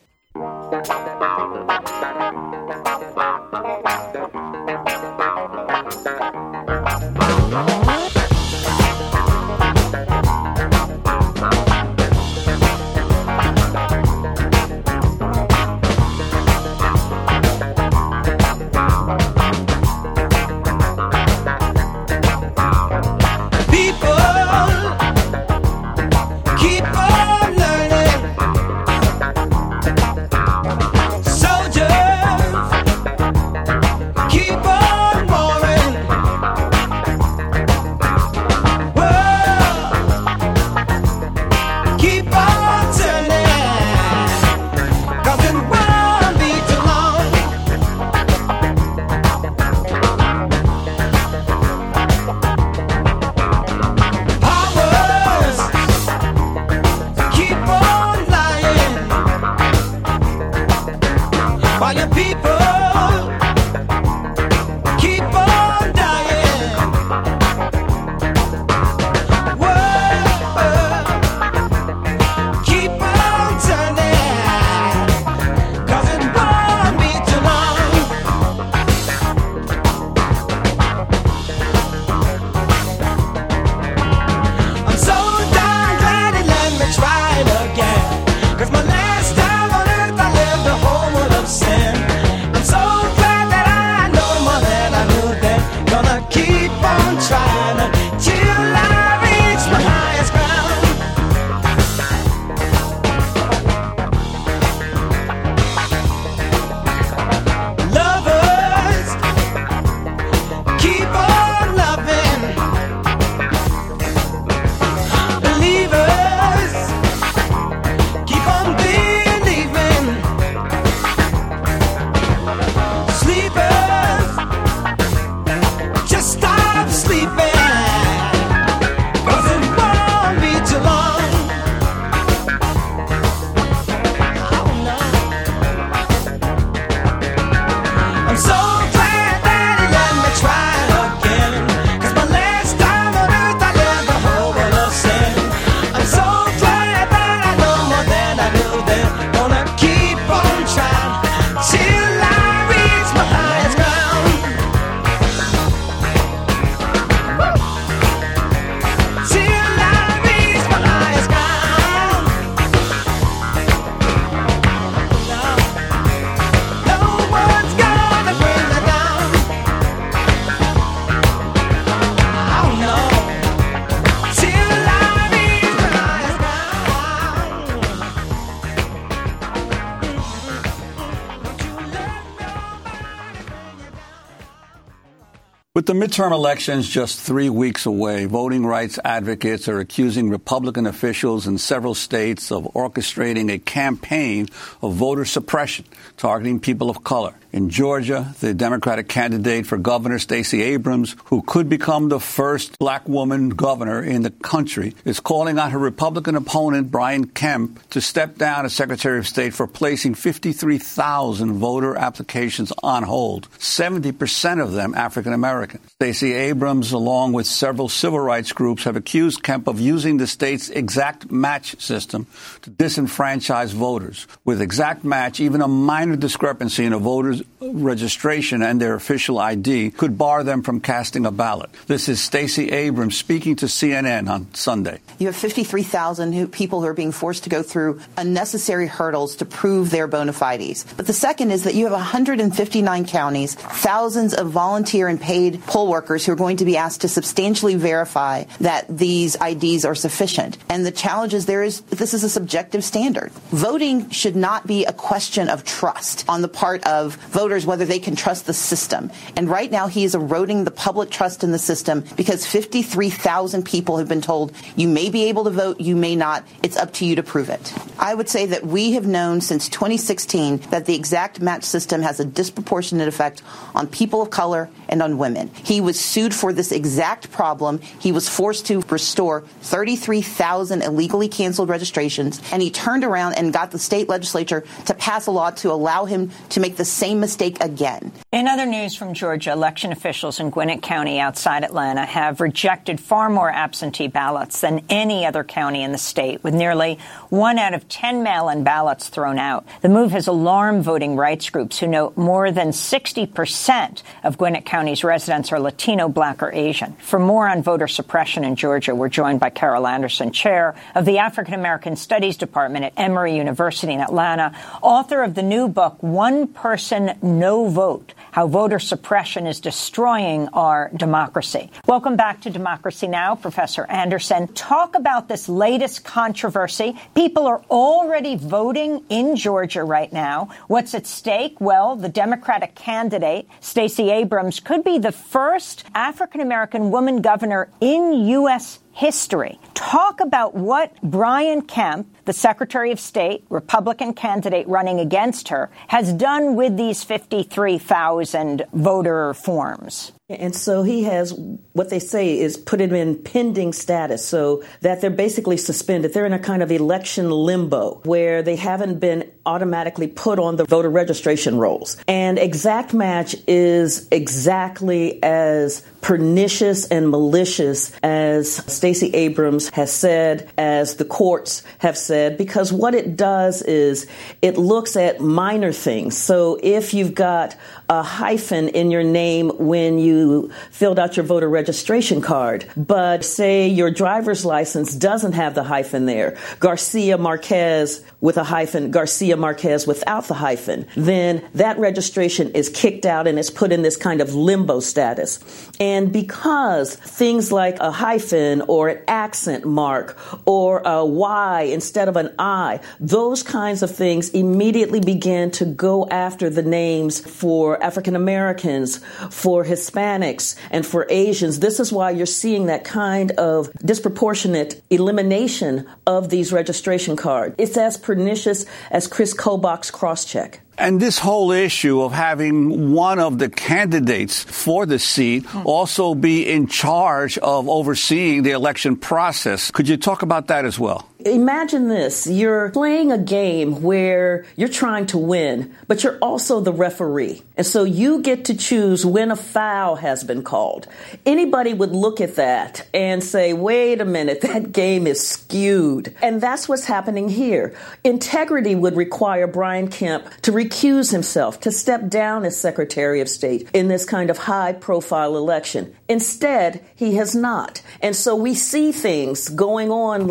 With the midterm elections just three weeks away, voting rights advocates are accusing Republican officials in several states of orchestrating a campaign of voter suppression, targeting people of color. In Georgia, the Democratic candidate for governor, Stacey Abrams, who could become the first black woman governor in the country, is calling on her Republican opponent, Brian Kemp, to step down as Secretary of State for placing fifty-three thousand voter applications on hold, seventy percent of them African American. Stacey Abrams, along with several civil rights groups, have accused Kemp of using the state's exact match system to disenfranchise voters. With exact match, even a minor discrepancy in a voter's registration and their official I D could bar them from casting a ballot. This is Stacey Abrams speaking to C N N on Sunday. You have fifty-three thousand who, people who are being forced to go through unnecessary hurdles to prove their bona fides. But the second is that you have one hundred fifty-nine counties, thousands of volunteer and paid poll workers who are going to be asked to substantially verify that these I Ds are sufficient. And the challenge is there is this is a subjective standard. Voting should not be a question of trust on the part of voters, whether they can trust the system. And right now he is eroding the public trust in the system because fifty-three thousand people have been told you may be able to vote, you may not. It's up to you to prove it. I would say that we have known since twenty sixteen that the exact match system has a disproportionate effect on people of color and on women. He was sued for this exact problem. He was forced to restore thirty-three thousand illegally canceled registrations, and he turned around and got the state legislature to pass a law to allow him to make the same mistake again. In other news from Georgia, election officials in Gwinnett County outside Atlanta have rejected far more absentee ballots than any other county in the state, with nearly one out of ten mail-in ballots thrown out. The move has alarmed voting rights groups who note more than sixty percent of Gwinnett County's residents are Latino, Black, or Asian. For more on voter suppression in Georgia, we're joined by Carol Anderson, chair of the African American Studies Department at Emory University in Atlanta, author of the new book, One Person, No Vote, How Voter Suppression is Destroying Our Democracy. Welcome back to Democracy Now!, Professor Anderson. Talk about this latest controversy. People are already voting in Georgia right now. What's at stake? Well, the Democratic candidate, Stacey Abrams, could be the first African-American woman governor in U S history. Talk about what Brian Kemp, the Secretary of State, Republican candidate running against her, has done with these fifty-three thousand voter forms. And so he has what they say is put him in pending status, so that they're basically suspended. They're in a kind of election limbo where they haven't been automatically put on the voter registration rolls. And exact match is exactly as pernicious and malicious as Stacey Abrams has said, as the courts have said, because what it does is it looks at minor things. So if you've got a hyphen in your name when you filled out your voter registration card, but say your driver's license doesn't have the hyphen there, Garcia Marquez with a hyphen, Garcia Marquez without the hyphen, then that registration is kicked out and is put in this kind of limbo status. And because things like a hyphen or an accent mark or a Y instead of an I, those kinds of things immediately begin to go after the names for African Americans, for Hispanics, and for Asians. This is why you're seeing that kind of disproportionate elimination of these registration cards. It's as pernicious as Chris Kobach's cross-check. And this whole issue of having one of the candidates for the seat also be in charge of overseeing the election process. Could you talk about that as well? Imagine this. You're playing a game where you're trying to win, but you're also the referee. And so you get to choose when a foul has been called. Anybody would look at that and say, wait a minute, that game is skewed. And that's what's happening here. Integrity would require Brian Kemp to recuse himself, to step down as Secretary of State in this kind of high-profile election. Instead, he has not. And so we see things going on like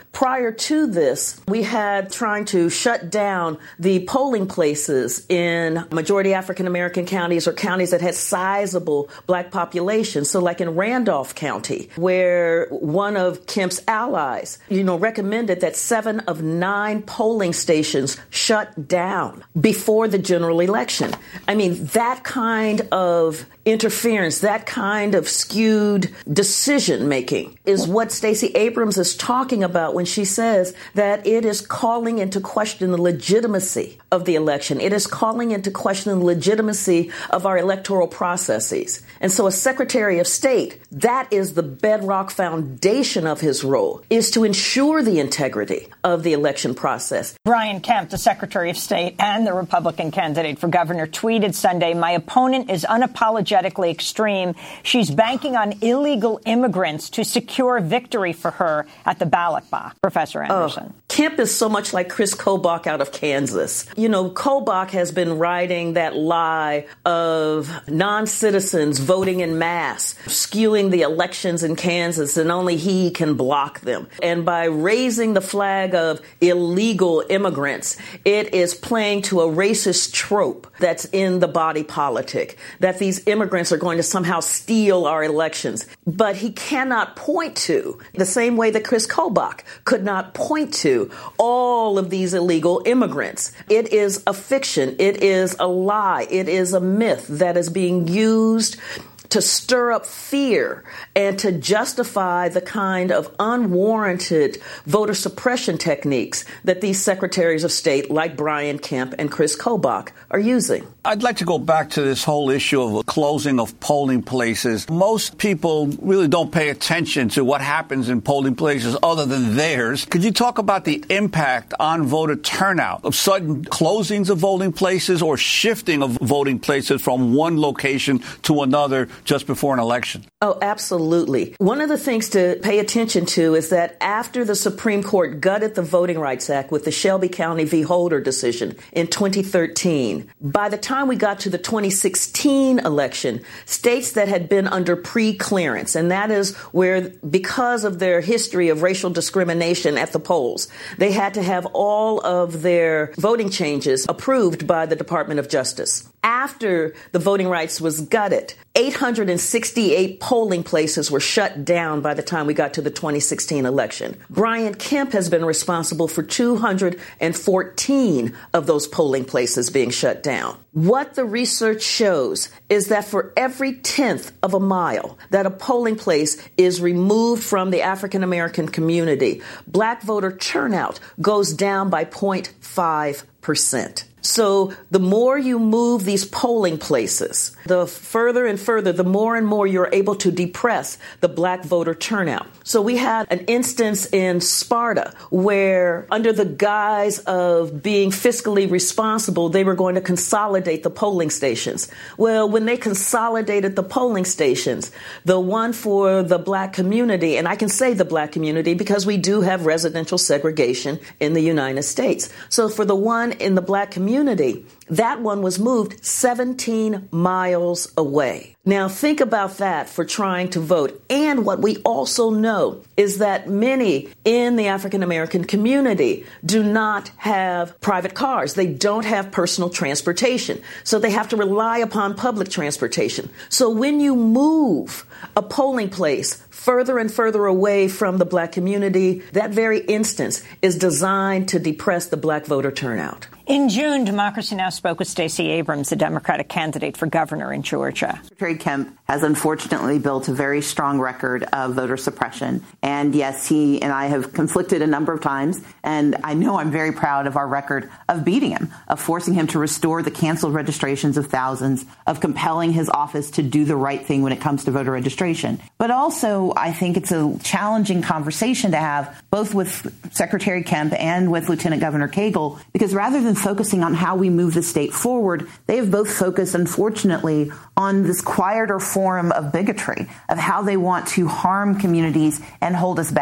Prior to this, we had trying to shut down the polling places in majority African American counties or counties that had sizable black populations. So like in Randolph County, where one of Kemp's allies, you know, recommended that seven of nine polling stations shut down before the general election. I mean, that kind of interference, that kind of skewed decision making is what Stacey Abrams is talking about when she says that it is calling into question the legitimacy of the election. It is calling into question the legitimacy of our electoral processes. And so as Secretary of State, that is the bedrock foundation of his role, is to ensure the integrity of the election process. Brian Kemp, the Secretary of State and the Republican candidate for governor, tweeted Sunday, "My opponent is unapologetically extreme. She's banking on illegal immigrants to secure victory for her at the ballot box." Professor Anderson. Oh, Kemp is so much like Chris Kobach out of Kansas. You know, Kobach has been riding that lie of non-citizens voting in mass, skewing the elections in Kansas, and only he can block them. And by raising the flag of illegal immigrants, it is playing to a racist trope that's in the body politic, that these immigrants are going to somehow steal our elections. But he cannot point to, the same way that Chris Kobach could not point to, all of these illegal immigrants. It is a fiction. It is a lie. It is a myth that is being used to stir up fear and to justify the kind of unwarranted voter suppression techniques that these secretaries of state like Brian Kemp and Chris Kobach are using. I'd like to go back to this whole issue of closing of polling places. Most people really don't pay attention to what happens in polling places other than theirs. Could you talk about the impact on voter turnout of sudden closings of voting places or shifting of voting places from one location to another just before an election? Oh, absolutely. One of the things to pay attention to is that after the Supreme Court gutted the Voting Rights Act with the Shelby County v. Holder decision in twenty thirteen, by the time we got to the twenty sixteen election, states that had been under pre-clearance, and that is where, because of their history of racial discrimination at the polls, they had to have all of their voting changes approved by the Department of Justice. After the voting rights was gutted, eight hundred sixty-eight polling places were shut down by the time we got to the twenty sixteen election. Brian Kemp has been responsible for two hundred fourteen of those polling places being shut down. What the research shows is that for every tenth of a mile that a polling place is removed from the African American community, black voter turnout goes down by zero point five percent. So the more you move these polling places, the further and further, the more and more you're able to depress the black voter turnout. So we had an instance in Sparta where, under the guise of being fiscally responsible, they were going to consolidate the polling stations. Well, when they consolidated the polling stations, the one for the black community, and I can say the black community because we do have residential segregation in the United States. So for the one in the black community, Community, that one was moved seventeen miles away. Now think about that for trying to vote. And what we also know is that many in the African American community do not have private cars. They don't have personal transportation. So they have to rely upon public transportation. So when you move a polling place further and further away from the black community, that very instance is designed to depress the black voter turnout. In June, Democracy Now! Spoke with Stacey Abrams, the Democratic candidate for governor in Georgia. Secretary Kemp has unfortunately built a very strong record of voter suppression. And yes, he and I have conflicted a number of times. And I know I'm very proud of our record of beating him, of forcing him to restore the canceled registrations of thousands, of compelling his office to do the right thing when it comes to voter registration. But also, I think it's a challenging conversation to have both with Secretary Kemp and with Lieutenant Governor Cagle, because rather than focusing on how we move the state forward, they have both focused, unfortunately, on this quieter form of bigotry, of how they want to harm communities and hold us back.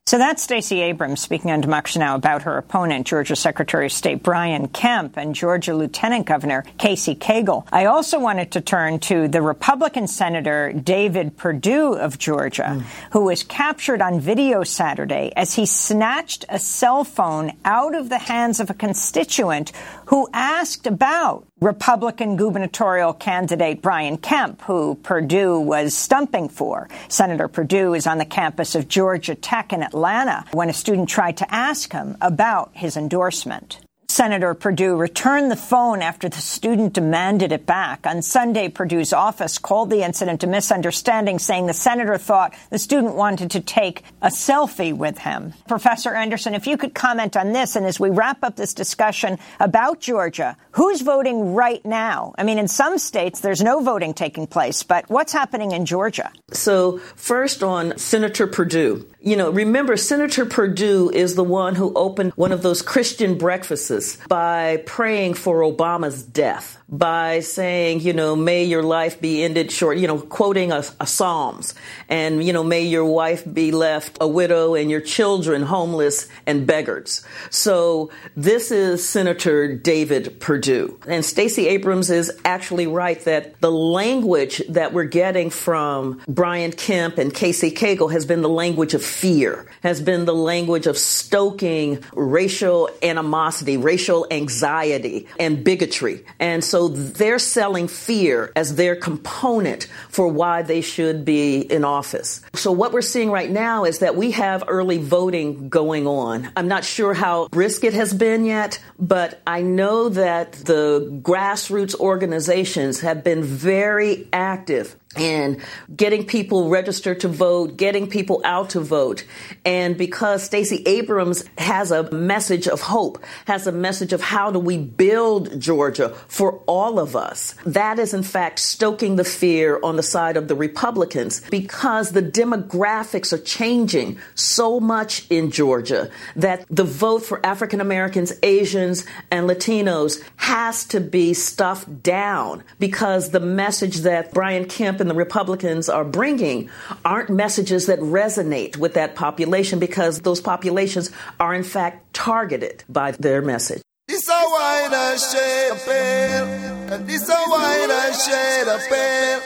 So that's Stacey Abrams speaking on Democracy Now! About her opponent, Georgia Secretary of State Brian Kemp and Georgia Lieutenant Governor Casey Cagle. I also wanted to turn to the Republican Senator David Perdue of Georgia, mm. who was captured on video Saturday as he snatched a cell phone out of the hands of a constituent who asked about Republican gubernatorial candidate Brian Kemp, who Perdue was stumping for. Senator Perdue is on the campus of Georgia Tech in Atlanta when a student tried to ask him about his endorsement. Senator Perdue returned the phone after the student demanded it back. On Sunday, Perdue's office called the incident a misunderstanding, saying the senator thought the student wanted to take a selfie with him. Professor Anderson, if you could comment on this, and as we wrap up this discussion about Georgia, who's voting right now? I mean, in some states, there's no voting taking place, but what's happening in Georgia? So first on Senator Perdue. You know, remember, Senator Perdue is the one who opened one of those Christian breakfasts by praying for Obama's death, by saying, you know, may your life be ended short, you know, quoting a, a Psalms, and, you know, may your wife be left a widow and your children homeless and beggars. So this is Senator David Perdue. And Stacey Abrams is actually right that the language that we're getting from Brian Kemp and Casey Cagle has been the language of fear, has been the language of stoking racial animosity, racial anxiety, and bigotry. And so they're selling fear as their component for why they should be in office. So what we're seeing right now is that we have early voting going on. I'm not sure how brisk it has been yet, but I know that the grassroots organizations have been very active and getting people registered to vote, getting people out to vote. And because Stacey Abrams has a message of hope, has a message of how do we build Georgia for all of us, that is in fact stoking the fear on the side of the Republicans, because the demographics are changing so much in Georgia that the vote for African Americans, Asians, and Latinos has to be stuffed down, because the message that Brian Kemp and the Republicans are bringing aren't messages that resonate with that population, because those populations are in fact targeted by their message. This a white shade of pale, and this a white shade of pale.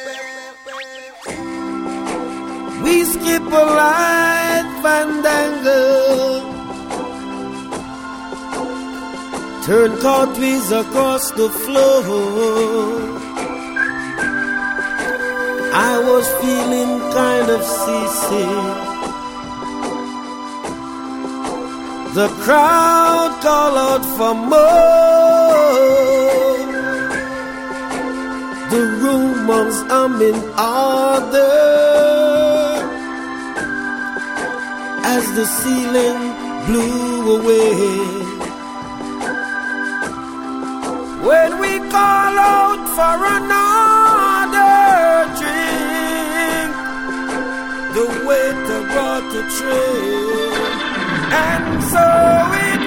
We skip a light fandango, turn cartwheels across the floor. I was feeling kind of seasick. The crowd called out for more. The room was humming order as the ceiling blew away. When we call out for another drink, the waiter brought the tray, and so it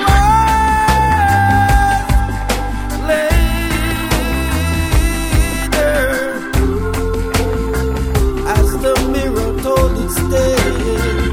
was later, as the mirror told its tale,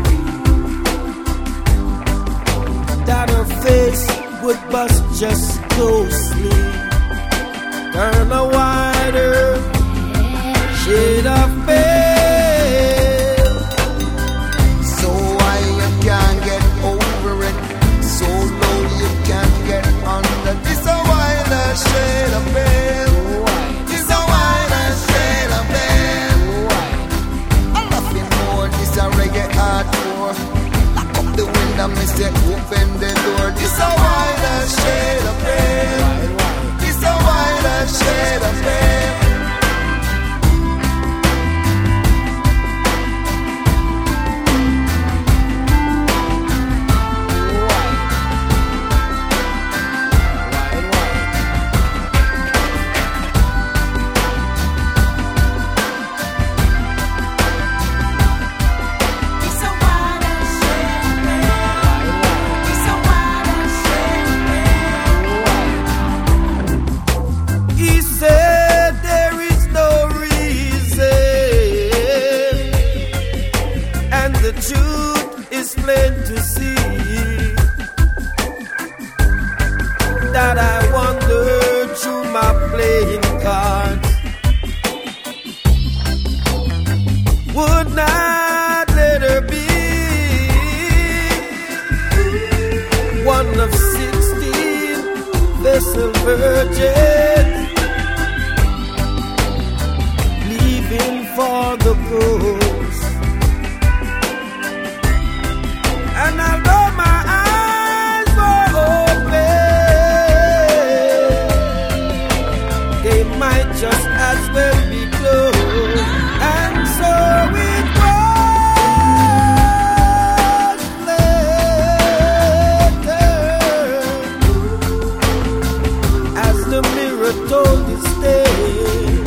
that her face would bust just closely, turn a wider shade of pale. So why you can't get over it? So low you can't get under. This a wider shade of pale. This a wider shade of pale. I'm nothing more. This a reggae hardcore. Lock up the window, me say open the door. This a wider shade of pale. This a wider shade of pale. could not let her be one of sixteen vessel virgins, leaving for the coast. And although my eyes were open, they might just as well be closed. And so it was later, as the mirror told its tale,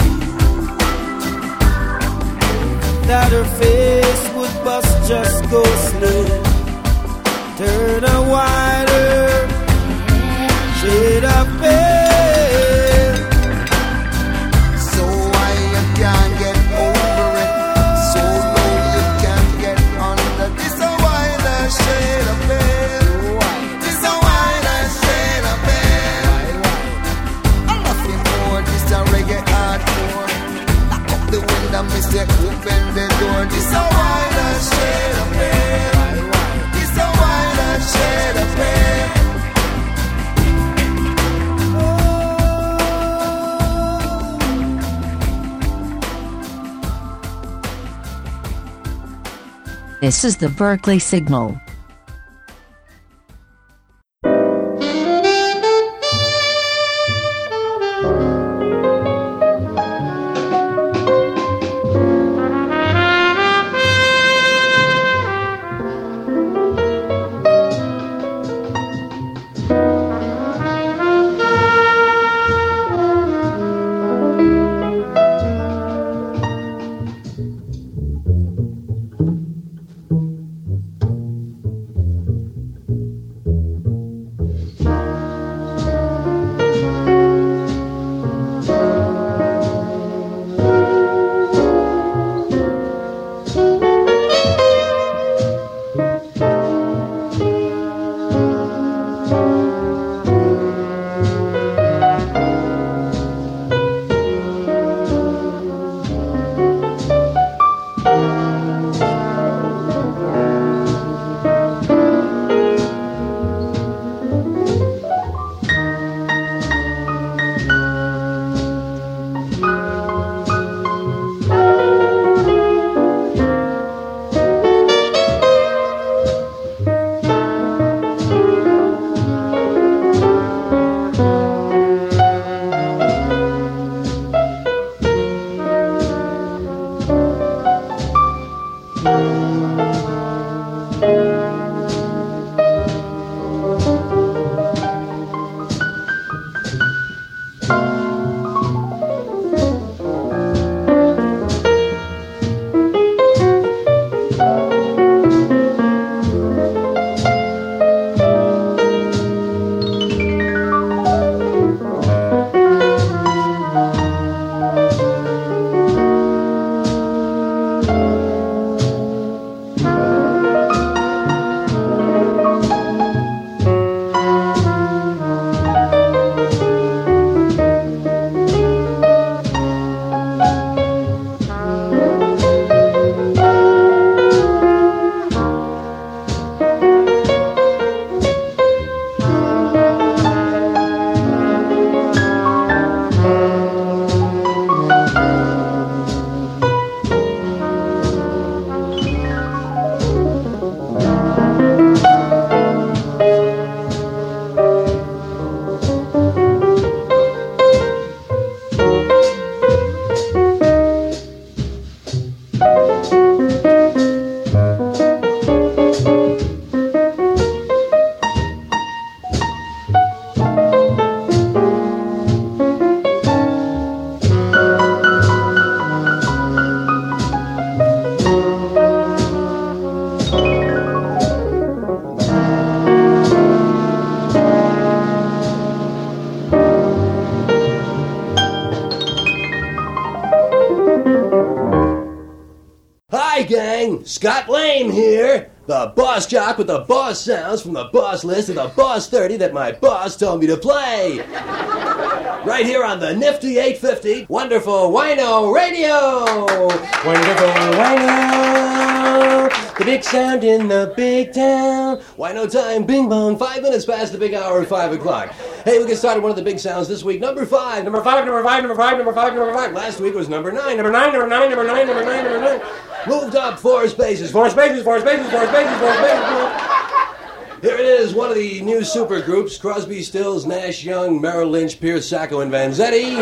that her face would bust just ghostly, turn a wider shade of pale. So why you can't get over it? So low you can't get under. This a wider shade of pale. This a wider shade of pale. I'm nothing more. This a reggae hardcore. Lock up the window, mister. Open the door. This a wider shade of pale. This a wider shade of pale. This is the Berkeley Signal. gang, Scott Lane here, the boss jock with the boss sounds from the boss list of the boss thirty that my boss told me to play. Right here on the nifty eight fifty, Wonderful Wino Radio. Wonderful Wino The big sound in the big town. Why no time? Bing bong. Five minutes past the big hour of five o'clock. Hey, we get started one of the big sounds this week. Number five. Number five, number five, number five, number five, number five. Last week was number nine. Number nine, number nine, number nine, number nine, number nine. Moved up four spaces. Four spaces, four spaces, four spaces, four spaces. Here it is, one of the new supergroups. Crosby, Stills, Nash, Young, Merrill Lynch, Pierce, Sacco, and Vanzetti.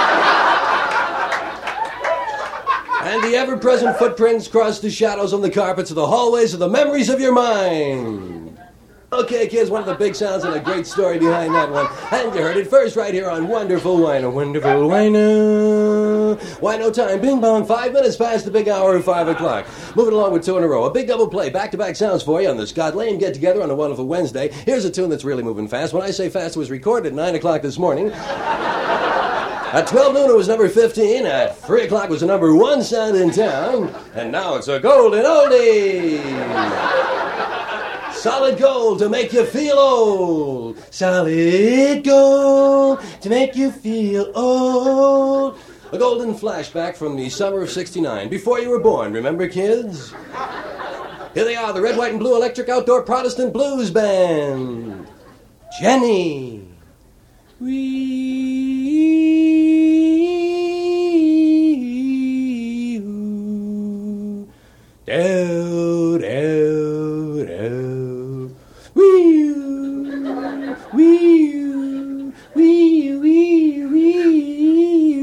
And the ever-present footprints cross the shadows on the carpets of the hallways of the memories of your mind. Okay, kids, one of the big sounds and a great story behind that one. And you heard it first right here on Wonderful Wino. Wonderful Wino. Wino time. Bing bong. Five minutes past the big hour of five o'clock. Moving along with two in a row. A big double play. Back-to-back sounds for you on the Scott Lane get-together on a Wonderful Wednesday. Here's a tune that's really moving fast. When I say fast, it was recorded at nine o'clock this morning. At twelve noon, it was number fifteen. At three o'clock, was the number one sound in town. And now it's a golden oldie. Solid gold to make you feel old. Solid gold to make you feel old. A golden flashback from the summer of sixty-nine. Before you were born, remember, kids? Here they are, the Red, White, and Blue Electric Outdoor Protestant Blues Band. Jenny. Wee. Do, do, do. Wee, wee, wee, wee, wee,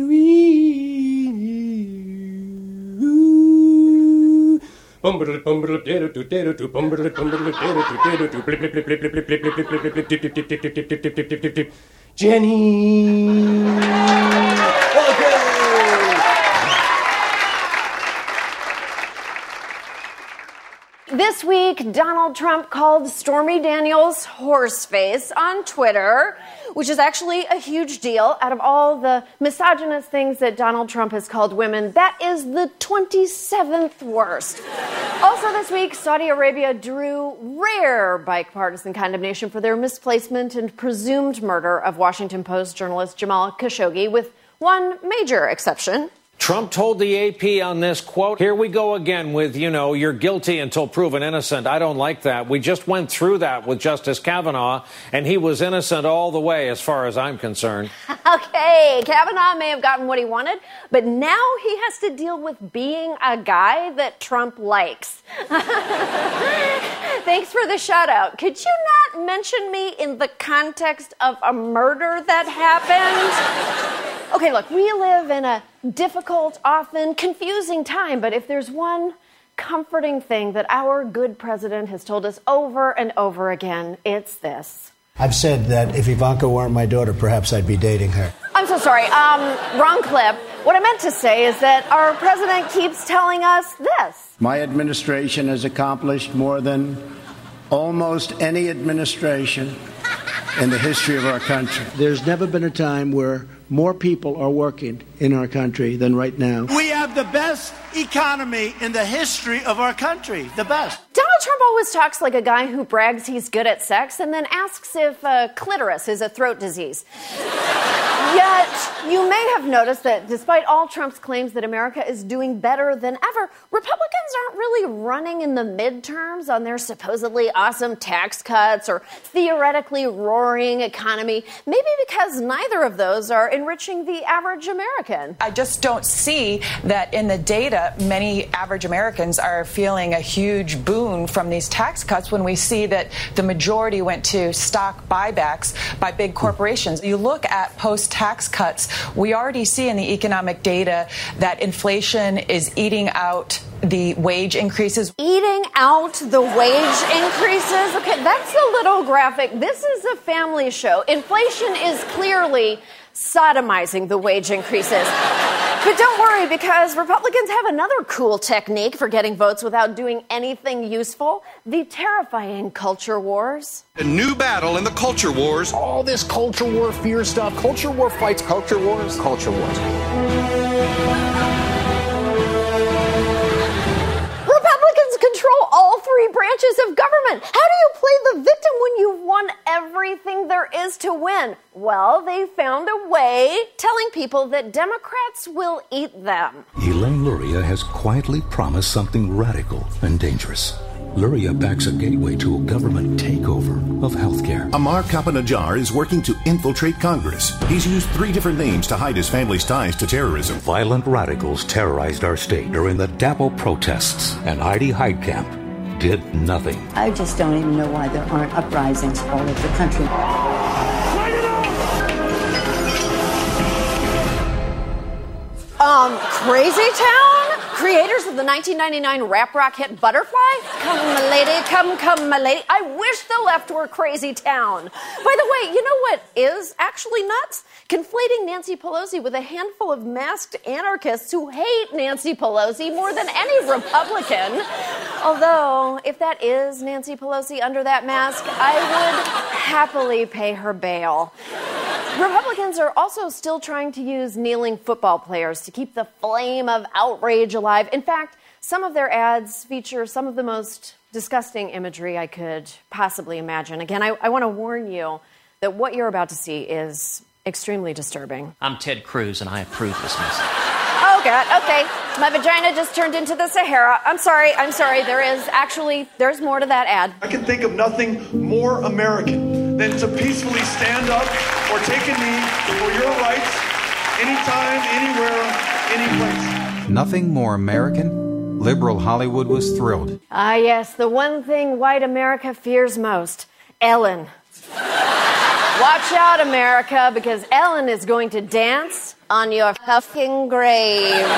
wee. Bumble, bumble, data to data to bumble, bumble, data to data to blip, blip, blip, blip, blip, blip, blip, blip, blip, blip, blip, dip, dip, dip, dip, dip, dip, dip, dip, dip, dip. Jenny. Okay. This week, Donald Trump called Stormy Daniels horseface on Twitter, which is actually a huge deal. Out of all the misogynist things that Donald Trump has called women, that is the twenty-seventh worst. Also this week, Saudi Arabia drew rare bipartisan condemnation for their misplacement and presumed murder of Washington Post journalist Jamal Khashoggi, with one major exception. Trump told the A P on this, quote, here we go again with, you know, you're guilty until proven innocent. I don't like that. We just went through that with Justice Kavanaugh, and he was innocent all the way as far as I'm concerned. Okay, Kavanaugh may have gotten what he wanted, but now he has to deal with being a guy that Trump likes. Thanks for the shout out. Could you not mention me in the context of a murder that happened? Okay, look, we live in a difficult, often confusing time, but if there's one comforting thing that our good president has told us over and over again, it's this. I've said that if Ivanka weren't my daughter, perhaps I'd be dating her. I'm so sorry. Um, wrong clip. What I meant to say is that our president keeps telling us this. My administration has accomplished more than almost any administration in the history of our country. There's never been a time where more people are working in our country than right now. We have the best economy in the history of our country. The best. Donald Trump always talks like a guy who brags he's good at sex and then asks if uh, clitoris is a throat disease. Yet, you may have noticed that despite all Trump's claims that America is doing better than ever, Republicans aren't really running in the midterms on their supposedly awesome tax cuts or theoretically roaring economy, maybe because neither of those are enriching the average American. I just don't see that in the data many average Americans are feeling a huge boon from these tax cuts when we see that the majority went to stock buybacks by big corporations. You look at post-tax cuts, we already see in the economic data that inflation is eating out the wage increases. Eating out the wage increases? Okay, that's a little graphic. This is a family show. Inflation is clearly sodomizing the wage increases. But don't worry, because Republicans have another cool technique for getting votes without doing anything useful. The terrifying culture wars. A new battle in the culture wars. All this culture war fear stuff. Culture war fights culture wars. Culture wars. Republicans control all three branches of government. How do you play the victim when you've won won everything there is to win. Well, they found a way, telling people that Democrats will eat them. Elaine Luria has quietly promised something radical and dangerous. Luria backs a gateway to a government takeover of healthcare. Amar Kapanajjar is working to infiltrate Congress. He's used three different names to hide his family's ties to terrorism. Violent radicals terrorized our state during the DAPO protests, and Heidi Heitkamp did nothing. I just don't even know why there aren't uprisings all over the country. Um, Crazy Town? Creators of the nineteen ninety-nine rap rock hit Butterfly? Come, my lady, come, come, my lady. I wish the left were Crazy Town. By the way, you know what is actually nuts? Conflating Nancy Pelosi with a handful of masked anarchists who hate Nancy Pelosi more than any Republican. Although, if that is Nancy Pelosi under that mask, I would happily pay her bail. Republicans are also still trying to use kneeling football players to keep the flame of outrage alive. In fact, some of their ads feature some of the most disgusting imagery I could possibly imagine. Again, I, I want to warn you that what you're about to see is extremely disturbing. I'm Ted Cruz, and I approve this message. Oh, God. Okay. My vagina just turned into the Sahara. I'm sorry. I'm sorry. There is actually, there's more to that ad. I can think of nothing more American than to peacefully stand up or take a knee for your rights anytime, anywhere, any place. Nothing more American? Liberal Hollywood was thrilled. Ah, yes, the one thing white America fears most, Ellen. Watch out, America, because Ellen is going to dance on your fucking graves.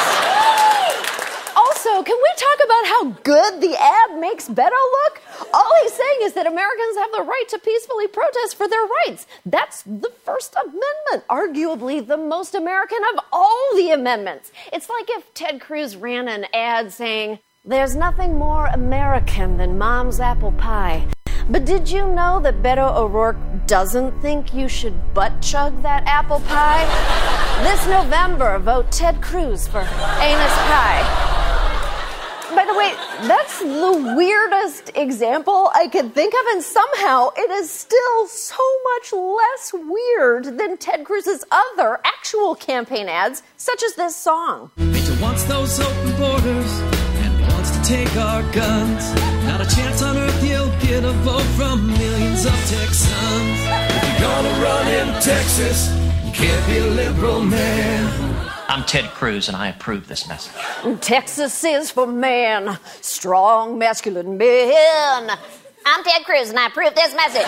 Also, can we talk about how good the ad makes Beto look? All he's saying is that Americans have the right to peacefully protest for their rights. That's the First Amendment, arguably the most American of all the amendments. It's like if Ted Cruz ran an ad saying, "There's nothing more American than Mom's apple pie." But did you know that Beto O'Rourke doesn't think you should butt chug that apple pie? This November, vote Ted Cruz for anus pie. By the way, that's the weirdest example I could think of, and somehow it is still so much less weird than Ted Cruz's other actual campaign ads, such as this song. Major wants those open borders and wants to take our guns. Not a chance on earth you'll get a vote from millions of Texans. If you're gonna run in Texas, you can't be a liberal man. I'm Ted Cruz, and I approve this message. Texas is for men, strong, masculine men. I'm Ted Cruz, and I approve this message.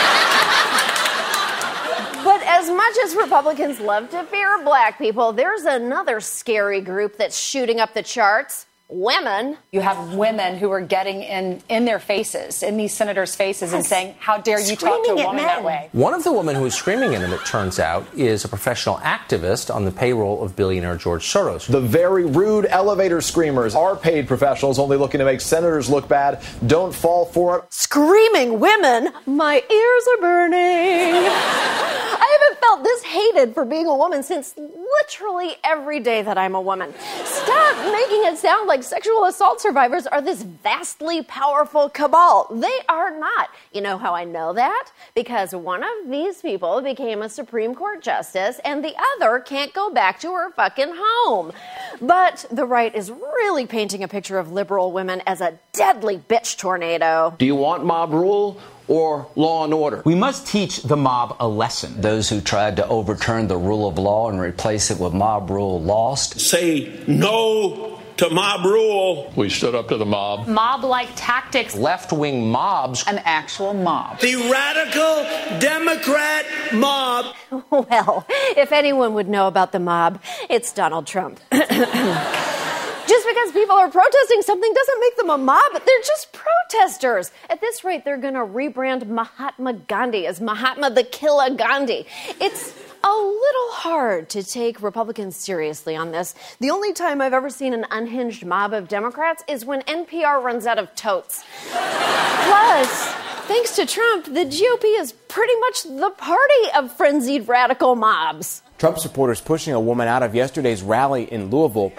But as much as Republicans love to fear black people, there's another scary group that's shooting up the charts. Women. You have women who are getting in, in their faces, in these senators' faces, and saying, how dare you talk to a woman that way? One of the women who is screaming at him, it turns out, is a professional activist on the payroll of billionaire George Soros. The very rude elevator screamers are paid professionals only looking to make senators look bad. Don't fall for it. Screaming women, my ears are burning. I haven't felt this hated for being a woman since literally every day that I'm a woman. Stop making it sound like sexual assault survivors are this vastly powerful cabal. They are not. You know how I know that? Because one of these people became a Supreme Court justice and the other can't go back to her fucking home. But the right is really painting a picture of liberal women as a deadly bitch tornado. Do you want mob rule or law and order? We must teach the mob a lesson. Those who tried to overturn the rule of law and replace it with mob rule lost. Say no to mob rule. We stood up to the mob. Mob-like tactics. Left-wing mobs. An actual mob. The radical Democrat mob. Well, if anyone would know about the mob, it's Donald Trump. Just because people are protesting something doesn't make them a mob. They're just protesters. At this rate, they're going to rebrand Mahatma Gandhi as Mahatma the Killer Gandhi. It's a little hard to take Republicans seriously on this. The only time I've ever seen an unhinged mob of Democrats is when N P R runs out of totes. Plus, thanks to Trump, the G O P is pretty much the party of frenzied radical mobs. Trump supporters pushing a woman out of yesterday's rally in Louisville.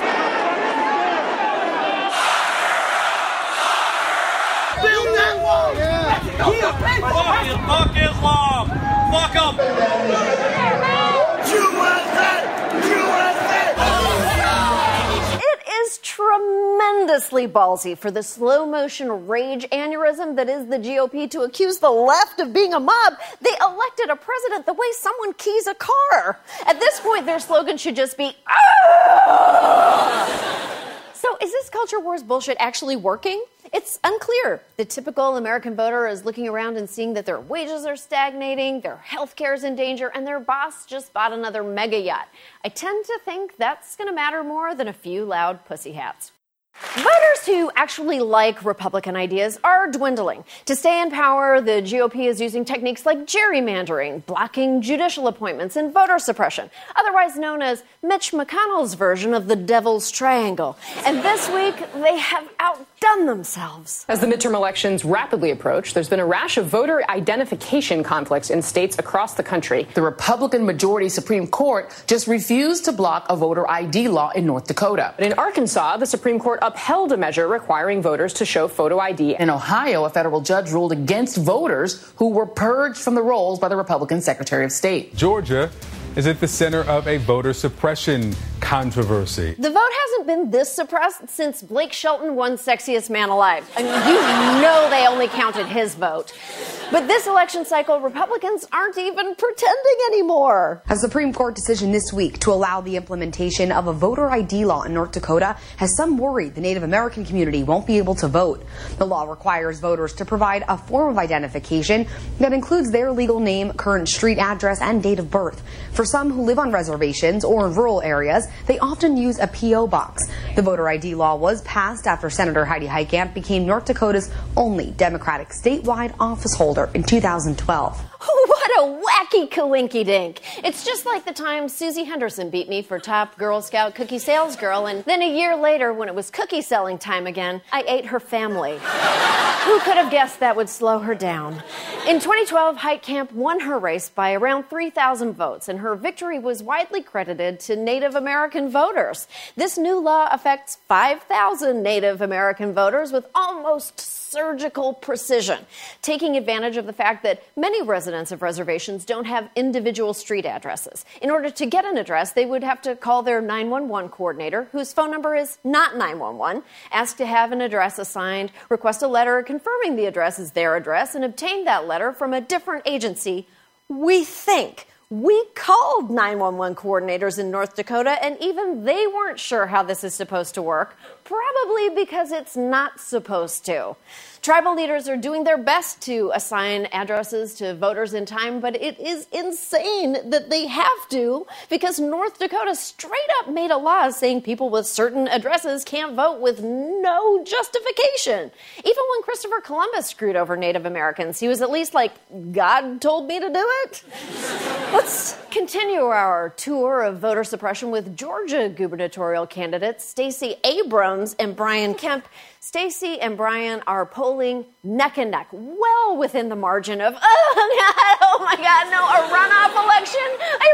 Build that wall! Yeah. Keep Fuck Islam! Fuck them! It is tremendously ballsy for the slow-motion rage aneurysm that is the G O P to accuse the left of being a mob. They elected a president the way someone keys a car. At this point, their slogan should just be, "Ah!" So is this culture wars bullshit actually working? It's unclear. The typical American voter is looking around and seeing that their wages are stagnating, their health care is in danger, and their boss just bought another mega yacht. I tend to think that's going to matter more than a few loud pussy hats. Voters who actually like Republican ideas are dwindling. To stay in power, the G O P is using techniques like gerrymandering, blocking judicial appointments, and voter suppression, otherwise known as Mitch McConnell's version of the Devil's Triangle. And this week, they have outdone themselves. As the midterm elections rapidly approach, there's been a rash of voter identification conflicts in states across the country. The Republican majority Supreme Court just refused to block a voter I D law in North Dakota. But in Arkansas, the Supreme Court upheld a measure requiring voters to show photo I D. In Ohio, a federal judge ruled against voters who were purged from the rolls by the Republican Secretary of State. Georgia is at the center of a voter suppression controversy. The vote hasn't been this suppressed since Blake Shelton won Sexiest Man Alive. I mean, you know they only counted his vote. But this election cycle, Republicans aren't even pretending anymore. A Supreme Court decision this week to allow the implementation of a voter I D law in North Dakota has some worried the Native American community won't be able to vote. The law requires voters to provide a form of identification that includes their legal name, current street address, and date of birth. For some who live on reservations or in rural areas, they often use a P O box. The voter I D law was passed after Senator Heidi Heitkamp became North Dakota's only Democratic statewide office holder in two thousand twelve. What a wacky coinky-dink. It's just like the time Susie Henderson beat me for top Girl Scout cookie sales girl, and then a year later, when it was cookie selling time again, I ate her family. Who could have guessed that would slow her down? In twenty twelve, Heitkamp won her race by around three thousand votes, and her victory was widely credited to Native American voters. This new law affects five thousand Native American voters with almost surgical precision, taking advantage of the fact that many residents of reservations don't have individual street addresses. In order to get an address, they would have to call their nine one one coordinator, whose phone number is not nine one one, ask to have an address assigned, request a letter confirming the address is their address, and obtain that letter from a different agency. We think. We called nine one one coordinators in North Dakota, and even they weren't sure how this is supposed to work, probably because it's not supposed to. Tribal leaders are doing their best to assign addresses to voters in time, but it is insane that they have to, because North Dakota straight up made a law saying people with certain addresses can't vote with no justification. Even when Christopher Columbus screwed over Native Americans, he was at least like, God told me to do it? Let's continue our tour of voter suppression with Georgia gubernatorial candidates Stacey Abrams and Brian Kemp. Stacey and Brian are polling neck and neck, well within the margin of, oh, God, oh, my God, no, a runoff election? I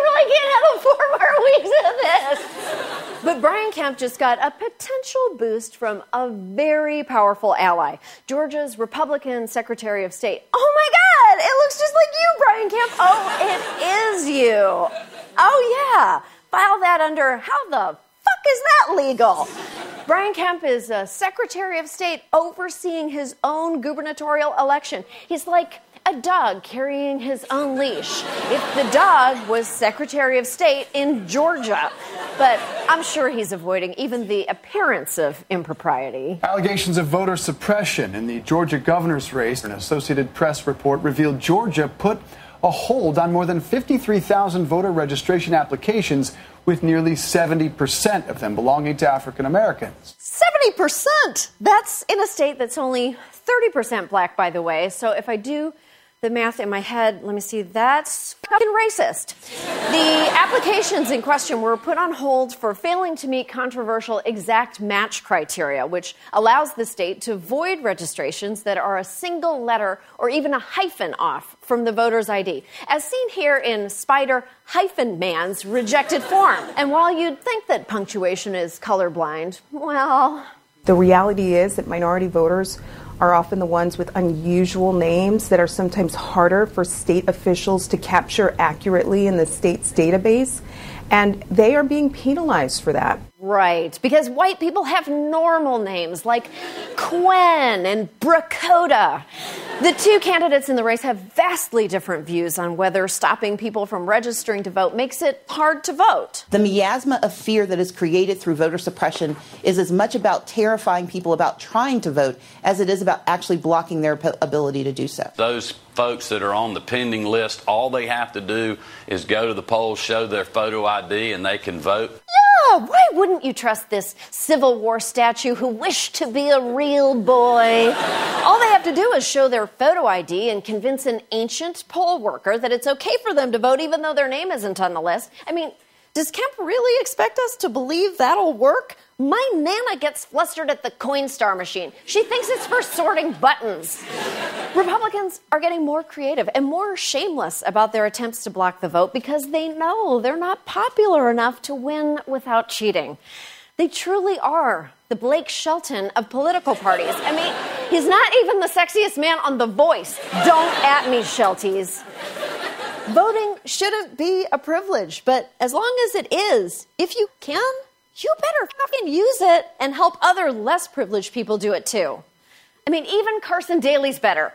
really can't have four more weeks of this. But Brian Kemp just got a potential boost from a very powerful ally, Georgia's Republican Secretary of State. Oh, my God, it looks just like you, Brian Kemp. Oh, it is you. Oh, yeah. File that under, how the fuck is that legal? Brian Kemp is a Secretary of State overseeing his own gubernatorial election. He's like a dog carrying his own leash. If the dog was Secretary of State in Georgia. But I'm sure he's avoiding even the appearance of impropriety. Allegations of voter suppression in the Georgia governor's race. An Associated Press report revealed Georgia put a hold on more than fifty-three thousand voter registration applications, with nearly seventy percent of them belonging to African Americans. seventy percent! That's in a state that's only thirty percent black, by the way. So if I do the math in my head, let me see, that's fucking racist. The applications in question were put on hold for failing to meet controversial exact match criteria, which allows the state to void registrations that are a single letter or even a hyphen off from the voter's I D, as seen here in Spider Hyphen Man's rejected form. And while you'd think that punctuation is colorblind, well... The reality is that minority voters are often the ones with unusual names that are sometimes harder for state officials to capture accurately in the state's database. And they are being penalized for that. Right, because white people have normal names like Quen and Brakota. The two candidates in the race have vastly different views on whether stopping people from registering to vote makes it hard to vote. The miasma of fear that is created through voter suppression is as much about terrifying people about trying to vote as it is about actually blocking their ability to do so. Those folks that are on the pending list, all they have to do is go to the polls, show their photo I D, and they can vote. Yeah, why wouldn't you trust this Civil War statue who wished to be a real boy? All they have to do is show their photo I D and convince an ancient poll worker that it's okay for them to vote even though their name isn't on the list. I mean, does Kemp really expect us to believe that'll work? My Nana gets flustered at the Coinstar machine. She thinks it's for sorting buttons. Republicans are getting more creative and more shameless about their attempts to block the vote because they know they're not popular enough to win without cheating. They truly are the Blake Shelton of political parties. I mean, he's not even the sexiest man on The Voice. Don't at me, Shelties. Voting shouldn't be a privilege, but as long as it is, if you can, you better fucking use it and help other less privileged people do it too. I mean, even Carson Daly's better.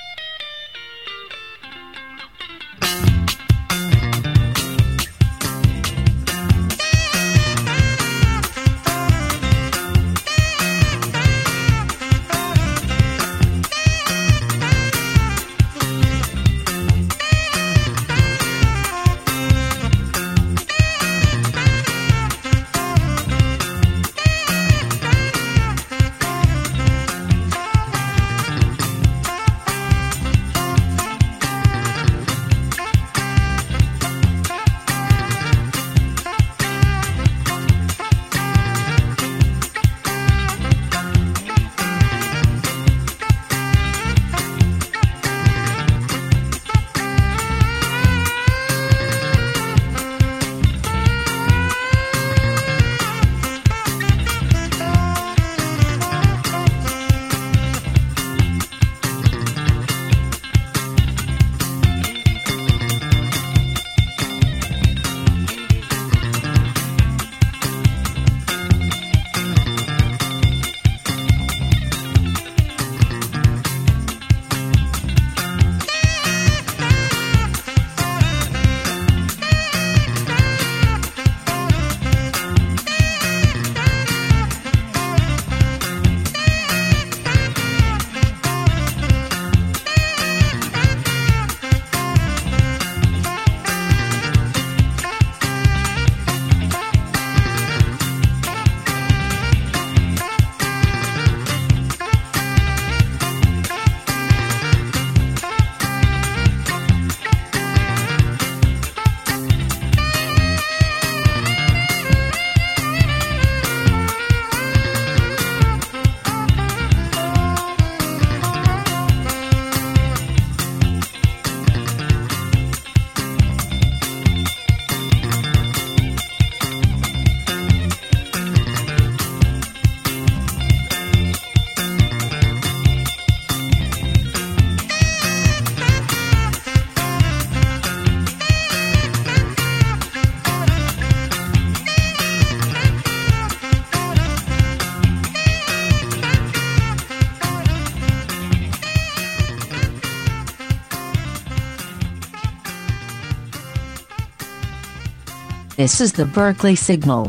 This is the Berkeley Signal.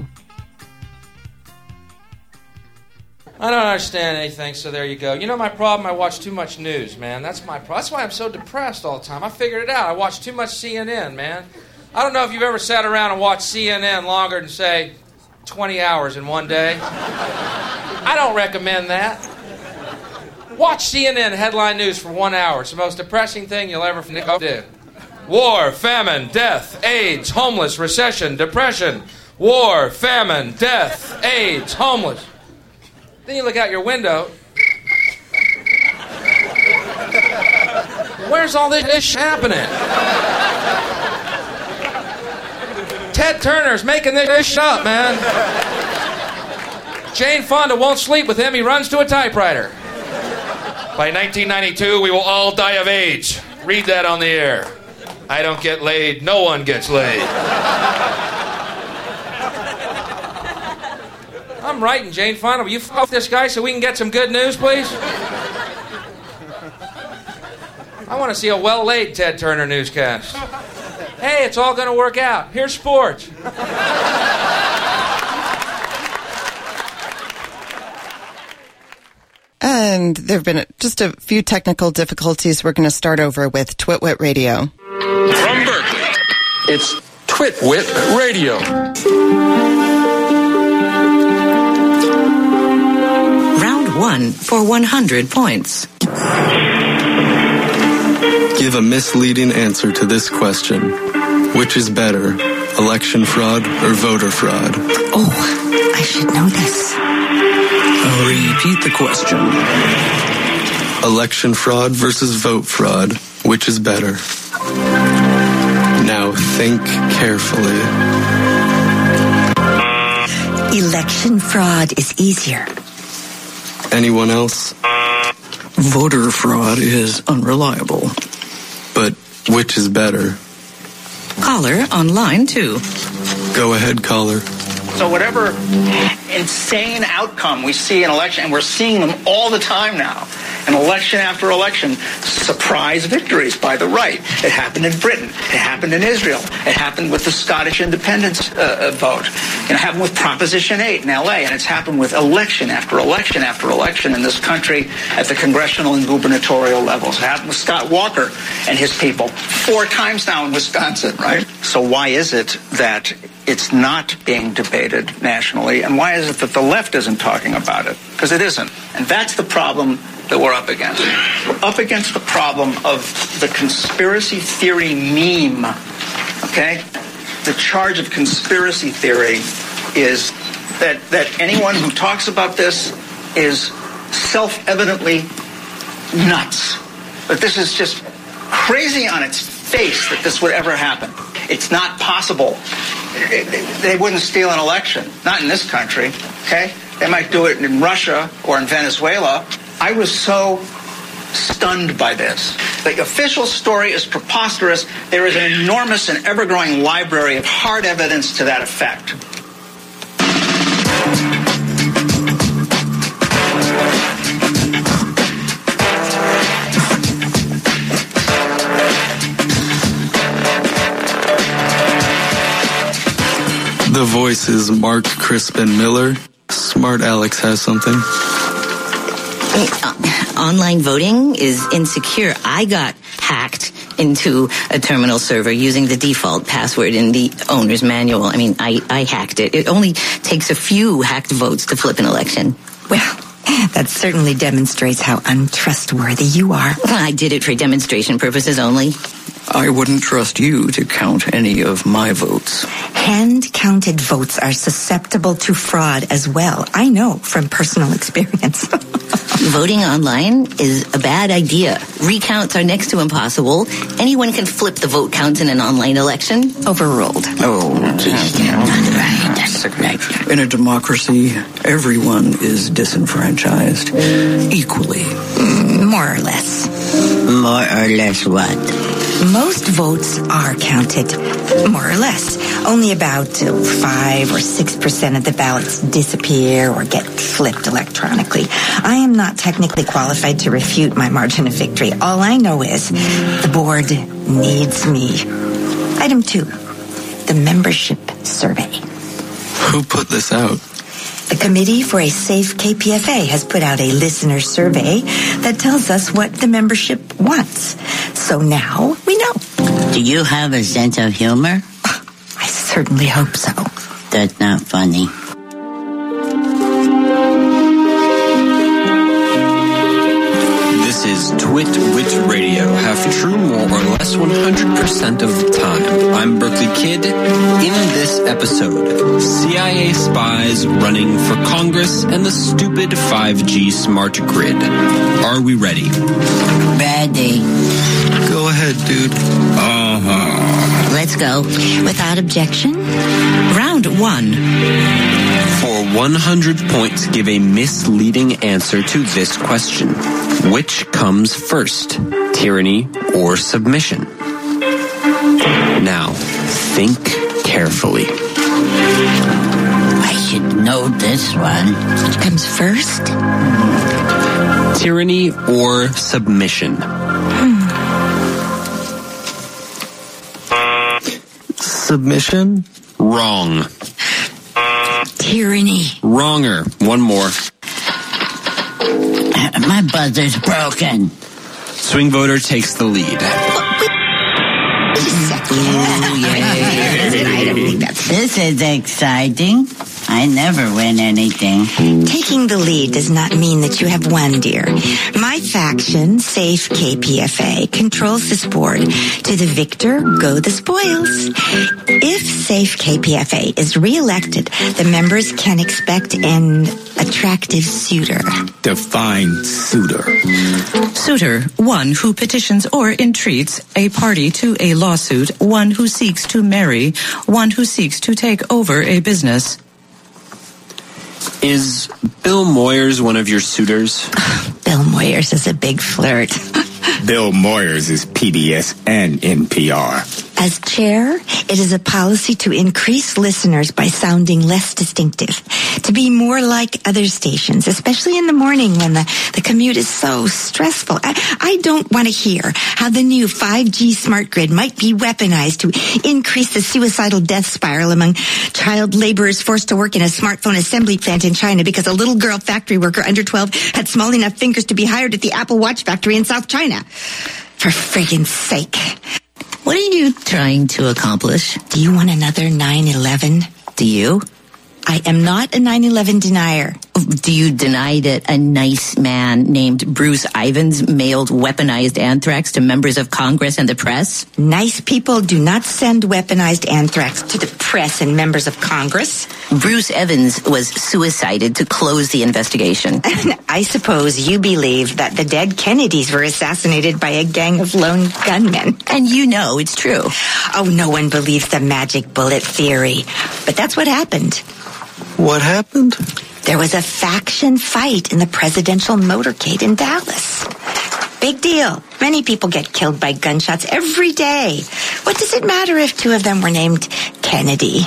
I don't understand anything, so there you go. You know my problem? I watch too much news, man. That's my problem. That's why I'm so depressed all the time. I figured it out. I watch too much C N N, man. I don't know if you've ever sat around and watched C N N longer than, say, twenty hours in one day. I don't recommend that. Watch C N N headline news for one hour. It's the most depressing thing you'll ever do. War, famine, death, AIDS, homeless, recession, depression. War, famine, death, AIDS, homeless. Then you look out your window. Where's all this shit happening? Ted Turner's making this shit up, man. Jane Fonda won't sleep with him. He runs to a typewriter. By nineteen ninety-two, we will all die of AIDS. Read that on the air. I don't get laid. No one gets laid. I'm writing, Jane Fonda. Will you f*** off this guy so we can get some good news, please? I want to see a well-laid Ted Turner newscast. Hey, it's all going to work out. Here's sports. And there have been just a few technical difficulties. We're going to start over with Twitwit Radio. From Berkeley, it's Twitwit Radio. Round one for one hundred points. Give a misleading answer to this question. Which is better, election fraud or voter fraud? Oh, I should know this. I'll repeat the question. Election fraud versus vote fraud. Which is better? Now think carefully. Election fraud is easier. Anyone else? Voter fraud is unreliable. But which is better? Caller on line two. Go ahead, caller. So whatever insane outcome we see in election, and we're seeing them all the time now, and election after election, surprise victories by the right. It happened in Britain. It happened in Israel. It happened with the Scottish independence uh, vote. You know, it happened with Proposition eight in L A, and it's happened with election after election after election in this country at the congressional and gubernatorial levels. It happened with Scott Walker and his people four times now in Wisconsin, right? So why is it that it's not being debated nationally, and why is it that the left isn't talking about it? Because it isn't. And that's the problem that we're up against. We're up against the problem of the conspiracy theory meme, okay? The charge of conspiracy theory is that, that anyone who talks about this is self-evidently nuts. But this is just crazy on its face that this would ever happen. It's not possible. They wouldn't steal an election. Not in this country, okay? They might do it in Russia or in Venezuela. I was so stunned by this. The official story is preposterous. There is an enormous and ever-growing library of hard evidence to that effect. The voice is Mark Crispin Miller. Smart Alex has something. Uh, online voting is insecure. I got hacked into a terminal server using the default password in the owner's manual. I mean, I, I hacked it. It only takes a few hacked votes to flip an election. Well, that certainly demonstrates how untrustworthy you are. I did it for demonstration purposes only. I wouldn't trust you to count any of my votes. Hand-counted votes are susceptible to fraud as well. I know from personal experience. Voting online is a bad idea. Recounts are next to impossible. Anyone can flip the vote count in an online election. Overruled. Oh, geez. Yeah, right. That's right. In a democracy, everyone is disenfranchised equally. Mm, more or less. More or less what? Most votes are counted, more or less. Only about uh, five or six percent of the ballots disappear or get flipped electronically. I am not technically qualified to refute my margin of victory. All I know is the board needs me. Item two, the membership survey. Who put this out? The Committee for a Safe K P F A has put out a listener survey that tells us what the membership wants. So now we know. Do you have a sense of humor? I certainly hope so. That's not funny. This is Twitwit Radio, half true, more or less one hundred percent of the time. I'm Berkeley Kid. In this episode, C I A spies running for Congress and the stupid five G smart grid. Are we ready? Ready. Go ahead, dude. Uh-huh. Let's go. Without objection, round one. For one hundred points give a misleading answer to this question. Which comes first, tyranny or submission? Now, think carefully. I should know this one. Which comes first? Tyranny or submission? Hmm. Submission? Wrong. Tyranny. Wronger. One more. My buzzer's broken. Swing voter takes the lead. This is exciting. I never win anything. Taking the lead does not mean that you have won, dear. My faction, Safe K P F A, controls this board. To the victor, go the spoils. If Safe K P F A is re-elected, the members can expect an attractive suitor. Define suitor. Suitor, one who petitions or entreats a party to a lawsuit, one who seeks to marry, one who seeks to take over a business. Is Bill Moyers one of your suitors? Bill Moyers is a big flirt. Bill Moyers is P B S and N P R. As chair, it is a policy to increase listeners by sounding less distinctive, to be more like other stations, especially in the morning when the, the commute is so stressful. I, I don't want to hear how the new five G smart grid might be weaponized to increase the suicidal death spiral among child laborers forced to work in a smartphone assembly plant in China because a little girl factory worker under twelve had small enough fingers to be hired at the Apple Watch factory in South China. For friggin' sake. What are you trying to accomplish? Do you want another nine eleven? Do you? I am not a nine eleven denier. Do you deny that a nice man named Bruce Ivins mailed weaponized anthrax to members of Congress and the press? Nice people do not send weaponized anthrax to the press and members of Congress. Bruce Evans was suicided to close the investigation. I suppose you believe that the dead Kennedys were assassinated by a gang of lone gunmen. And you know it's true. Oh, no one believes the magic bullet theory. But that's what happened. What happened? There was a faction fight in the presidential motorcade in Dallas. Big deal. Many people get killed by gunshots every day. What does it matter if two of them were named Kennedy?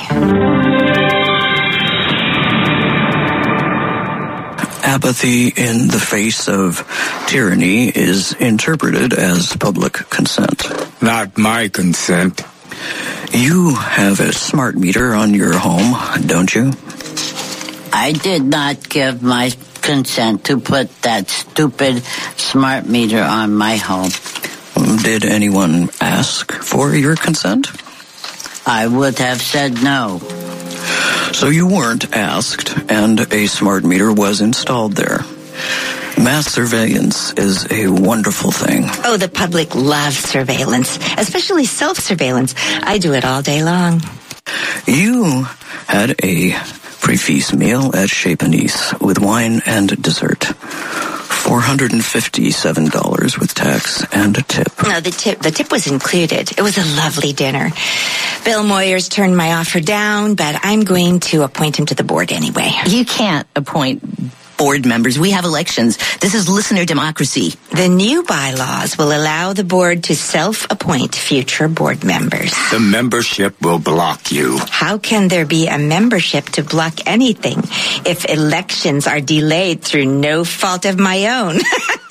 Apathy in the face of tyranny is interpreted as public consent. Not my consent. You have a smart meter on your home, don't you? I did not give my consent to put that stupid smart meter on my home. Did anyone ask for your consent? I would have said no. So you weren't asked, and a smart meter was installed there. Mass surveillance is a wonderful thing. Oh, the public loves surveillance, especially self-surveillance. I do it all day long. You had a pre-feast meal at Chez Panisse with wine and dessert. four hundred fifty-seven dollars with tax and a tip. No, the tip the tip was included. It was a lovely dinner. Bill Moyers turned my offer down, but I'm going to appoint him to the board anyway. You can't appoint board members. We have elections. This is listener democracy. The new bylaws will allow the board to self-appoint future board members. The membership will block you. How can there be a membership to block anything if elections are delayed through no fault of my own?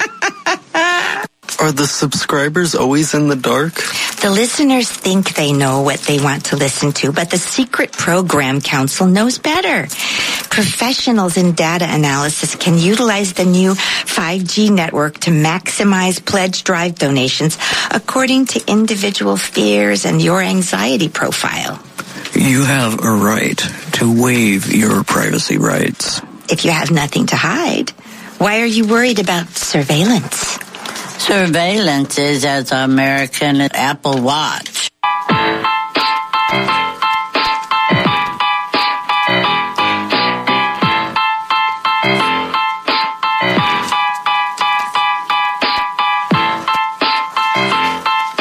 Are the subscribers always in the dark? The listeners think they know what they want to listen to, but the secret program council knows better. Professionals in data analysis can utilize the new five G network to maximize pledge drive donations according to individual fears and your anxiety profile. You have a right to waive your privacy rights. If you have nothing to hide, why are you worried about surveillance? Surveillance is as American as Apple Watch.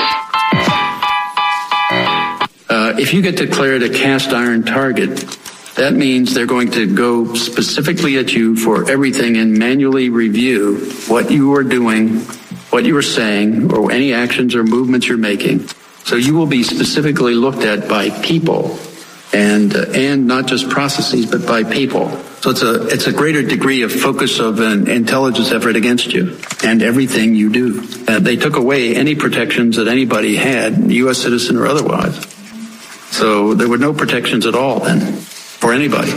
Uh, if you get declared a cast iron target, That means they're going to go specifically at you for everything and manually review what you are doing, what you are saying, or any actions or movements you're making. So you will be specifically looked at by people, and uh, and not just processes, but by people. So it's a it's a greater degree of focus of an intelligence effort against you and everything you do. Uh, they took away any protections that anybody had, U S citizen or otherwise. So there were no protections at all then for anybody.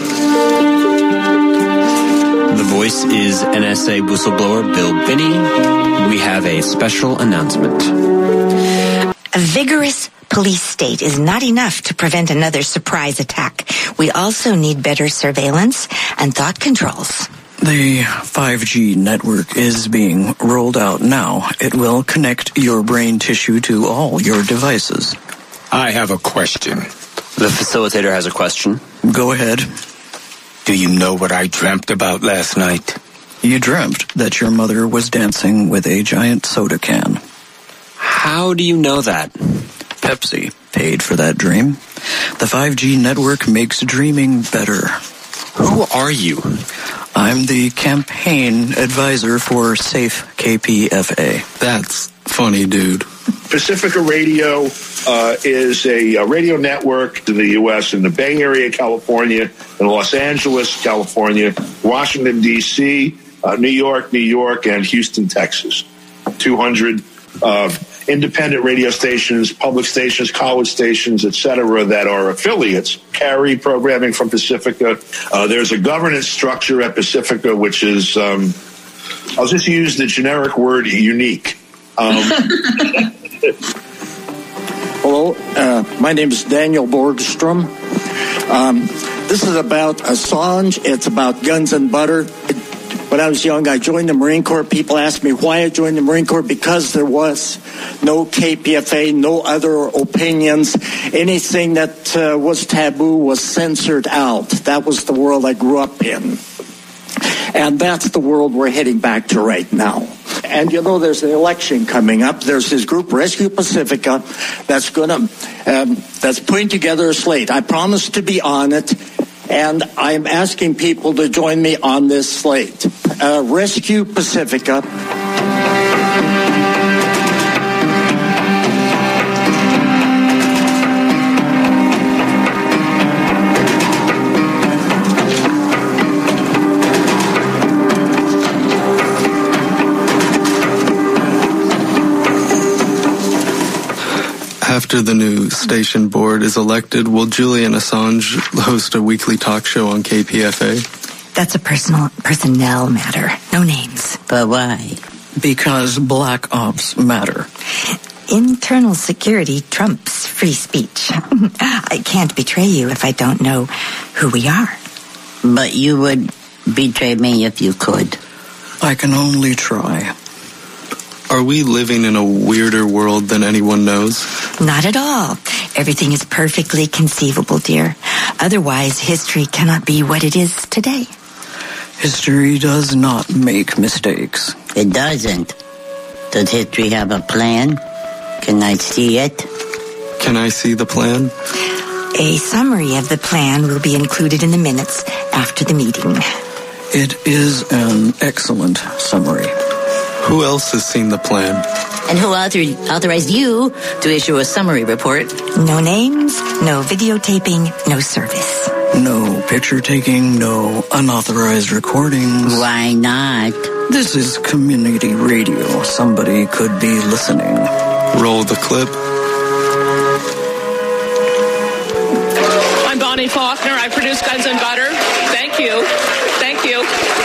The voice is N S A whistleblower Bill Binney. We have a special announcement. A vigorous police state is not enough to prevent another surprise attack. We also need better surveillance and thought controls. The five G network is being rolled out now. It will connect your brain tissue to all your devices. I have a question. The facilitator has a question. Go ahead. Do you know what I dreamt about last night? You dreamt that your mother was dancing with a giant soda can. How do you know that? Pepsi paid for that dream. The five G network makes dreaming better. Who are you? I'm the campaign advisor for Safe K P F A. That's funny, dude. Pacifica Radio uh, is a, a radio network in the U S in the Bay Area, California, in Los Angeles, California, Washington, D C, uh, New York, New York, and Houston, Texas. two hundred uh, independent radio stations, public stations, college stations, et cetera, that are affiliates carry programming from Pacifica. Uh, there's a governance structure at Pacifica, which is, um, I'll just use the generic word unique. Um, Hello, uh, my name is Daniel Borgstrom. Um, this is about Assange. It's about guns and butter. When I was young, I joined the Marine Corps. People asked me why I joined the Marine Corps, because there was no K P F A, no other opinions. Anything that uh, was taboo was censored out. That was the world I grew up in. And that's the world we're heading back to right now. And, you know, there's an election coming up. There's this group, Rescue Pacifica, that's going to, um, that's putting together a slate. I promised to be on it, and I'm asking people to join me on this slate. Uh, Rescue Pacifica. After the new station board is elected, will Julian Assange host a weekly talk show on K P F A? That's a personal personnel matter. No names. But why? Because black ops matter. Internal security trumps free speech. I can't betray you if I don't know who we are. But you would betray me if you could. I can only try. Are we living in a weirder world than anyone knows? Not at all. Everything is perfectly conceivable, dear. Otherwise, history cannot be what it is today. History does not make mistakes. It doesn't. Does history have a plan? Can I see it? Can I see the plan? A summary of the plan will be included in the minutes after the meeting. It is an excellent summary. Who else has seen the plan? And who author- authorized you to issue a summary report? No names, no videotaping, no service. No picture taking, no unauthorized recordings. Why not? This is community radio. Somebody could be listening. Roll the clip. I'm Bonnie Faulkner. I produce Guns and Butter. Thank you. Thank you.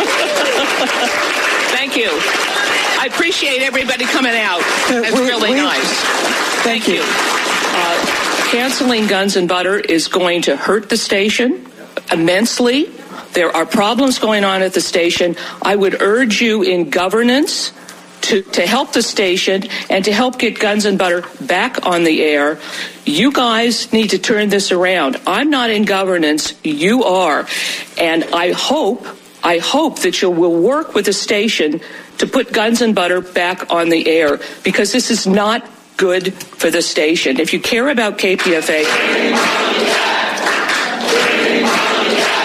Thank you. I appreciate everybody coming out. That's we're, really we're, nice. Thank, Thank you. you. Uh, canceling Guns and Butter is going to hurt the station immensely. There are problems going on at the station. I would urge you in governance to, to help the station and to help get Guns and Butter back on the air. You guys need to turn this around. I'm not in governance. You are. And I hope, I hope that you will work with the station to put Guns and Butter back on the air, because this is not good for the station. If you care about K P F A...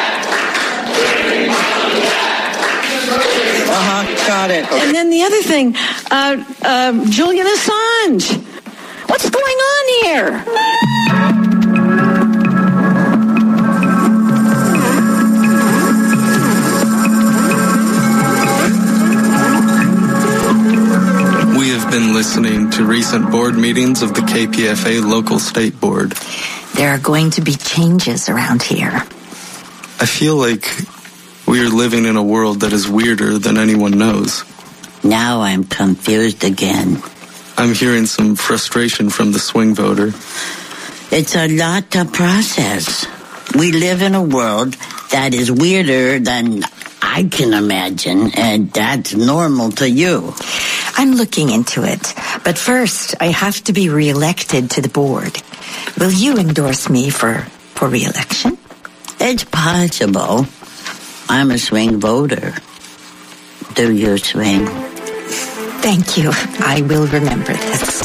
Uh-huh, got it. Okay. And then the other thing, uh, uh, Julian Assange. What's going on here? We have been listening to recent board meetings of the K P F A local state board. There are going to be changes around here. I feel like we are living in a world that is weirder than anyone knows. Now I'm confused again. I'm hearing some frustration from the swing voter. It's a lot to process. We live in a world that is weirder than I can imagine, and that's normal to you. I'm looking into it, but first I have to be reelected to the board. Will you endorse me for, for reelection? It's possible. I'm a swing voter. Do you swing? Thank you. I will remember this.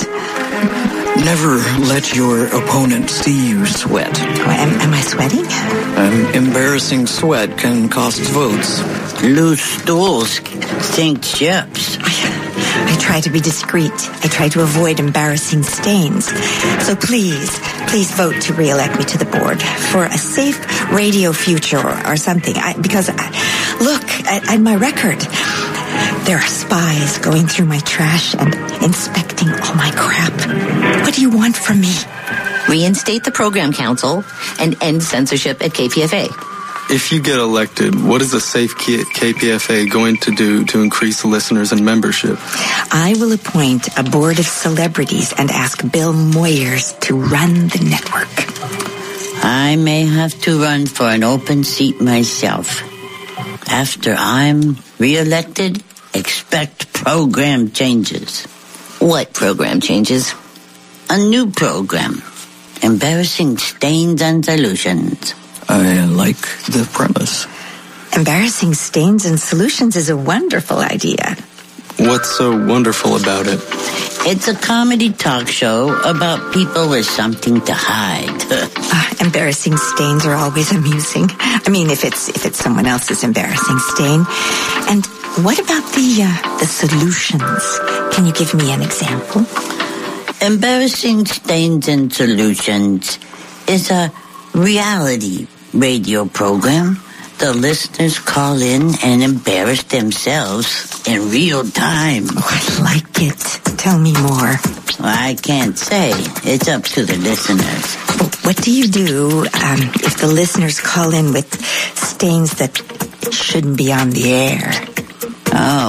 Never let your opponent see you sweat. Oh, am, am I sweating? An embarrassing sweat can cost votes. Loose stools sink ships. I, I try to be discreet. I try to avoid embarrassing stains. So please, please vote to re-elect me to the board for a safe radio future or, or something. I, because, I, look, at, at my record, there are spies going through my trash and inspecting all my crap. What do you want from me? Reinstate the program council and end censorship at K P F A. If you get elected, what is a safe K P F A going to do to increase listeners and membership? I will appoint a board of celebrities and ask Bill Moyers to run the network. I may have to run for an open seat myself. After I'm re-elected, expect program changes. What program changes? A new program. Embarrassing Stains and Solutions. I like the premise. Embarrassing Stains and Solutions is a wonderful idea. What's so wonderful about it? It's a comedy talk show about people with something to hide. uh, embarrassing stains are always amusing. I mean, if it's if it's someone else's embarrassing stain. And what about the uh, the solutions? Can you give me an example? Embarrassing Stains and Solutions is a reality radio program. The listeners call in and embarrass themselves in real time. Oh, I like it. Tell me more. I can't say. It's up to the listeners. What do you do um, if the listeners call in with stains that shouldn't be on the air? Oh.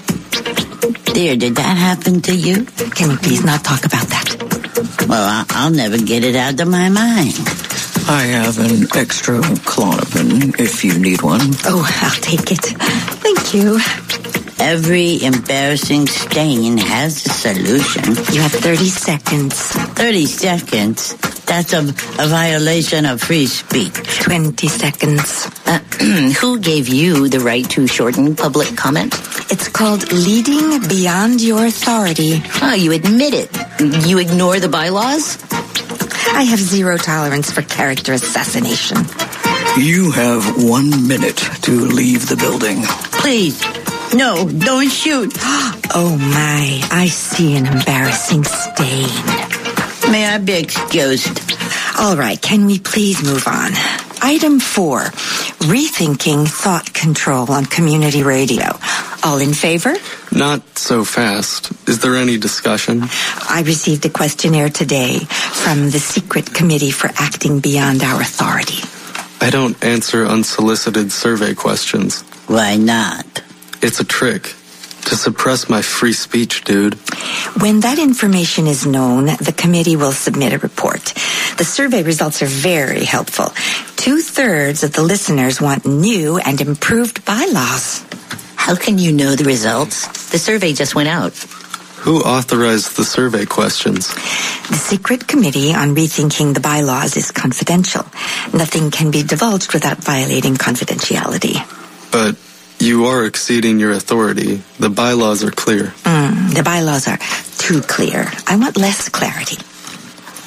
Dear, did that happen to you? Can you please not talk about that? Well, I'll never get it out of my mind. I have an extra Klonopin if you need one. Oh, I'll take it. Thank you. Every embarrassing stain has a solution. You have thirty seconds. thirty seconds? That's a, a violation of free speech. twenty seconds. Uh, who gave you the right to shorten public comment? It's called leading beyond your authority. Oh, you admit it. You ignore the bylaws? I have zero tolerance for character assassination. You have one minute to leave the building. Please, no, don't shoot. Oh my, I see an embarrassing stain. May I be excused? All right, can we please move on? Item four, rethinking thought control on community radio. All in favor? Not so fast. Is there any discussion? I received a questionnaire today from the Secret Committee for Acting Beyond Our Authority. I don't answer unsolicited survey questions. Why not? It's a trick. To suppress my free speech, dude. When that information is known, the committee will submit a report. The survey results are very helpful. Two-thirds of the listeners want new and improved bylaws. How can you know the results? The survey just went out. Who authorized the survey questions? The Secret Committee on Rethinking the Bylaws is confidential. Nothing can be divulged without violating confidentiality. But you are exceeding your authority. The bylaws are clear. Mm, the bylaws are too clear. I want less clarity.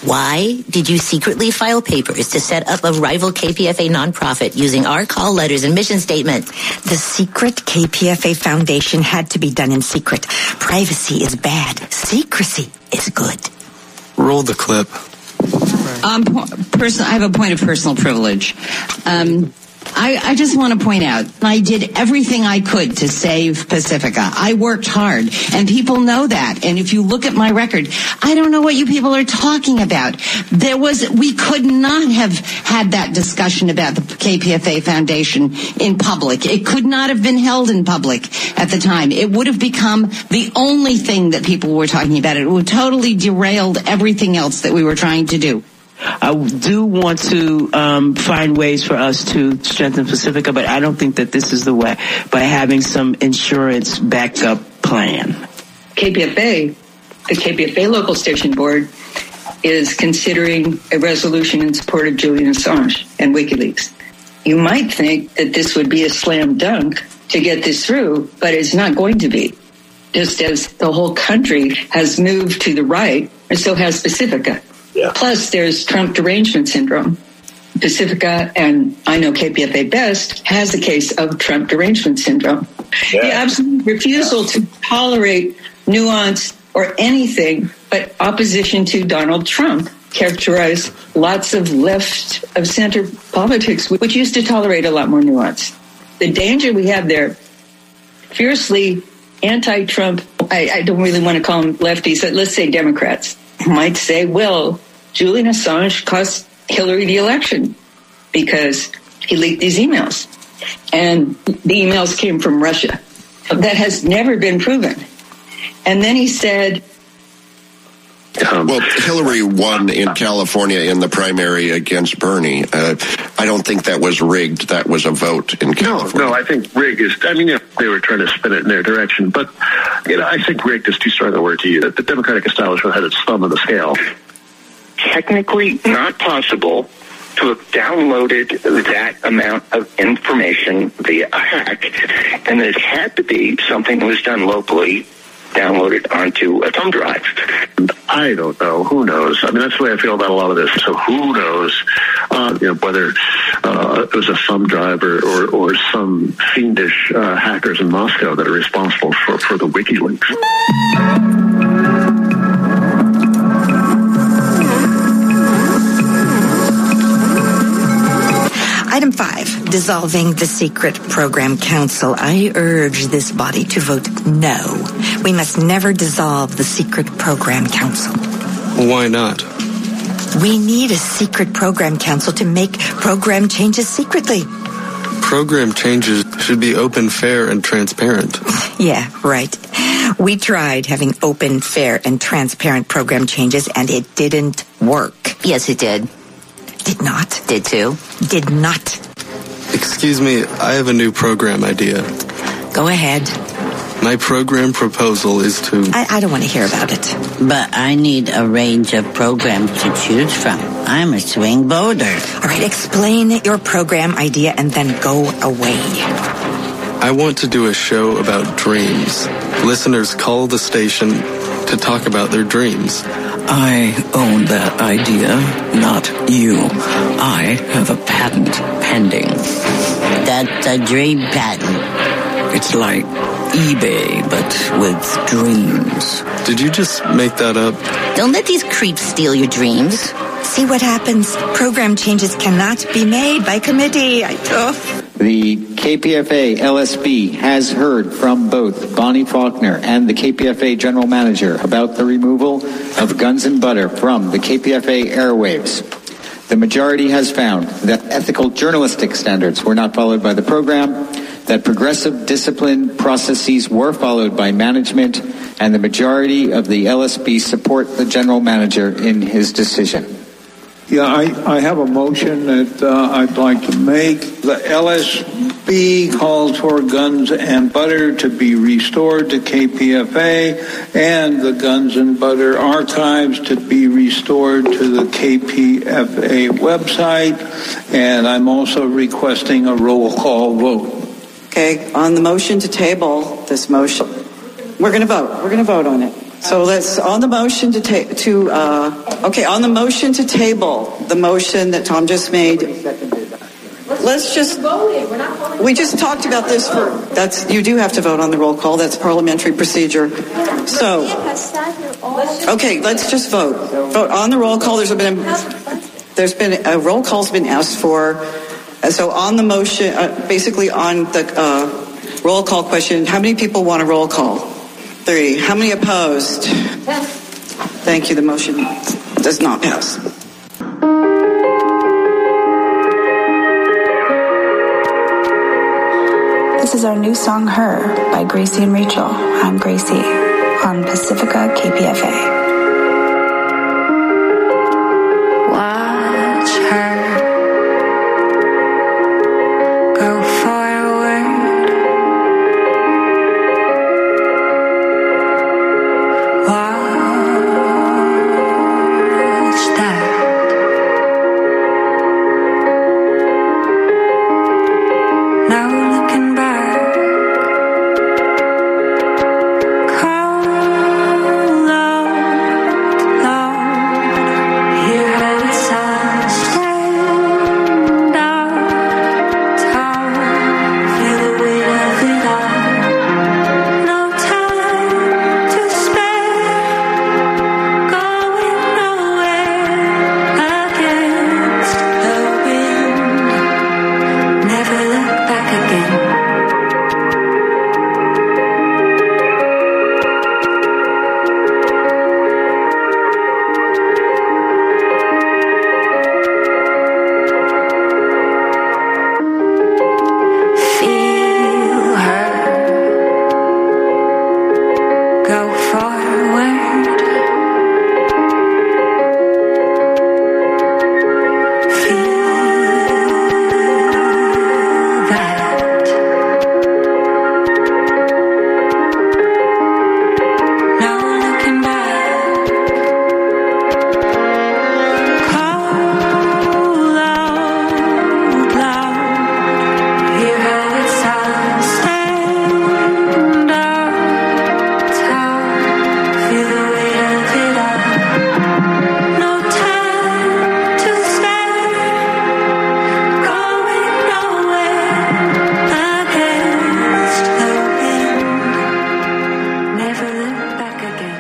Why did you secretly file papers to set up a rival K P F A nonprofit using our call letters and mission statement? The secret K P F A Foundation had to be done in secret. Privacy is bad. Secrecy is good. Roll the clip. Um, person, I have a point of personal privilege. Um, I, I just want to point out, I did everything I could to save Pacifica. I worked hard, and people know that. And if you look at my record, I don't know what you people are talking about. There was, we could not have had that discussion about the K P F A Foundation in public. It could not have been held in public at the time. It would have become the only thing that people were talking about. It would have totally derailed everything else that we were trying to do. I do want to um, find ways for us to strengthen Pacifica, but I don't think that this is the way, by having some insurance backup plan. K P F A, the K P F A local station board, is considering a resolution in support of Julian Assange and WikiLeaks. You might think that this would be a slam dunk to get this through, but it's not going to be. Just as the whole country has moved to the right, and so has Pacifica. Yeah. Plus, there's Trump derangement syndrome. Pacifica, and I know K P F A best, has a case of Trump derangement syndrome. Yeah. The absolute refusal yeah. to tolerate nuance or anything but opposition to Donald Trump characterized lots of left of center politics, which used to tolerate a lot more nuance. The danger we have there, fiercely anti-Trump, I, I don't really want to call them lefties, but let's say Democrats, might say, well, Julian Assange cost Hillary the election because he leaked these emails. And the emails came from Russia. That has never been proven. And then he said... Um, well, Hillary won in California in the primary against Bernie. Uh, I don't think that was rigged. That was a vote in California. No, no, I think rig is, I mean, you know, they were trying to spin it in their direction. But, you know, I think rigged is too strong a word to use. The Democratic establishment had its thumb on the scale. Technically not possible to have downloaded that amount of information via a hack. And it had to be something that was done locally, downloaded onto a thumb drive. I don't know. Who knows? I mean, that's the way I feel about a lot of this. So who knows, uh, you know, whether uh, it was a thumb drive or, or, or some fiendish uh, hackers in Moscow that are responsible for, for the WikiLeaks. Item five, dissolving the Secret Program Council. I urge this body to vote no. We must never dissolve the Secret Program Council. Why not? We need a Secret Program Council to make program changes secretly. Program changes should be open, fair, and transparent. Yeah, right. We tried having open, fair, and transparent program changes, and it didn't work. Yes, it did. Did not. Did too. Did not. Excuse me, I have a new program idea. Go ahead. My program proposal is to... I, I don't want to hear about it. But I need a range of programs to choose from. I'm a swing voter. All right, explain your program idea and then go away. I want to do a show about dreams. Listeners call the station to talk about their dreams. I own that idea, not you. I have a patent pending. That's a dream patent. It's like eBay, but with dreams. Did you just make that up? Don't let these creeps steal your dreams. See what happens. Program changes cannot be made by committee. I, oh. The K P F A L S B has heard from both Bonnie Faulkner and the K P F A General Manager about the removal of Guns and Butter from the K P F A airwaves. The majority has found that ethical journalistic standards were not followed by the program, that progressive discipline processes were followed by management, and the majority of the L S B support the General Manager in his decision. Yeah, I, I have a motion that uh, I'd like to make. The L S B calls for Guns and Butter to be restored to K P F A and the Guns and Butter archives to be restored to the K P F A website. And I'm also requesting a roll call vote. Okay, on the motion to table this motion, We're going to vote. We're going to vote on it. So let's, on the motion to ta- to, uh, okay, on the motion to table, the motion that Tom just made. Let's just, we just talked about this for, that's, you do have to vote on the roll call. That's parliamentary procedure. So, okay, let's just vote. Vote on the roll call. There's been, a, there's been, a roll call's been asked for. So on the motion, uh, basically on the uh, roll call question, how many people want a roll call? Three. How many opposed? Thank you. The motion does not pass. This is our new song, Her, by Gracie and Rachel. I'm Gracie on Pacifica K P F A. Watch her go forward. Watch that. No looking back. Call out loud. Hear her sound. Stand out tall. Feel the weight of it all. No time to spare. Going nowhere against the wind. Never look back again. Feel her go forward. Feel that. No looking back. Call out loud. Hear her sound. Stand up tall. Feel the weight of it all. No time to spare. Going nowhere against the wind. Never look back again.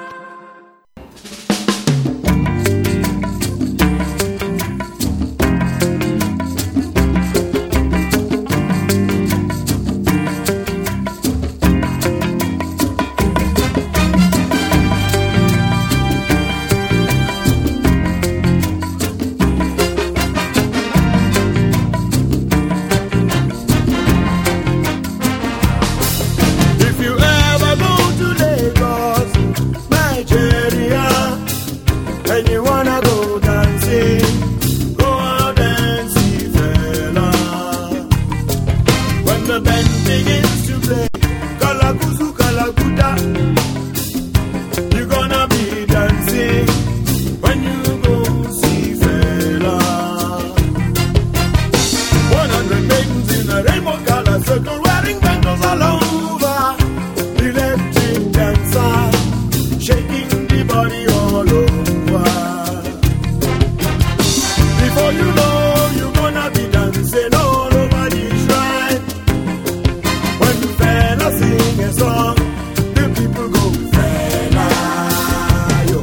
If you ever go to Lagos, Nigeria, and you wanna go dancing, go out and see Fela. When the band begins to play, Kalakuzu Kalakuta, you're gonna be dancing when you go see Fela. one hundred maidens in a rainbow color circle wearing bangles all over. Electric dancer, shaking the body all over. Before you know, you're gonna be dancing all over the shrine. When Fela sing a song, the people go Fela, yo.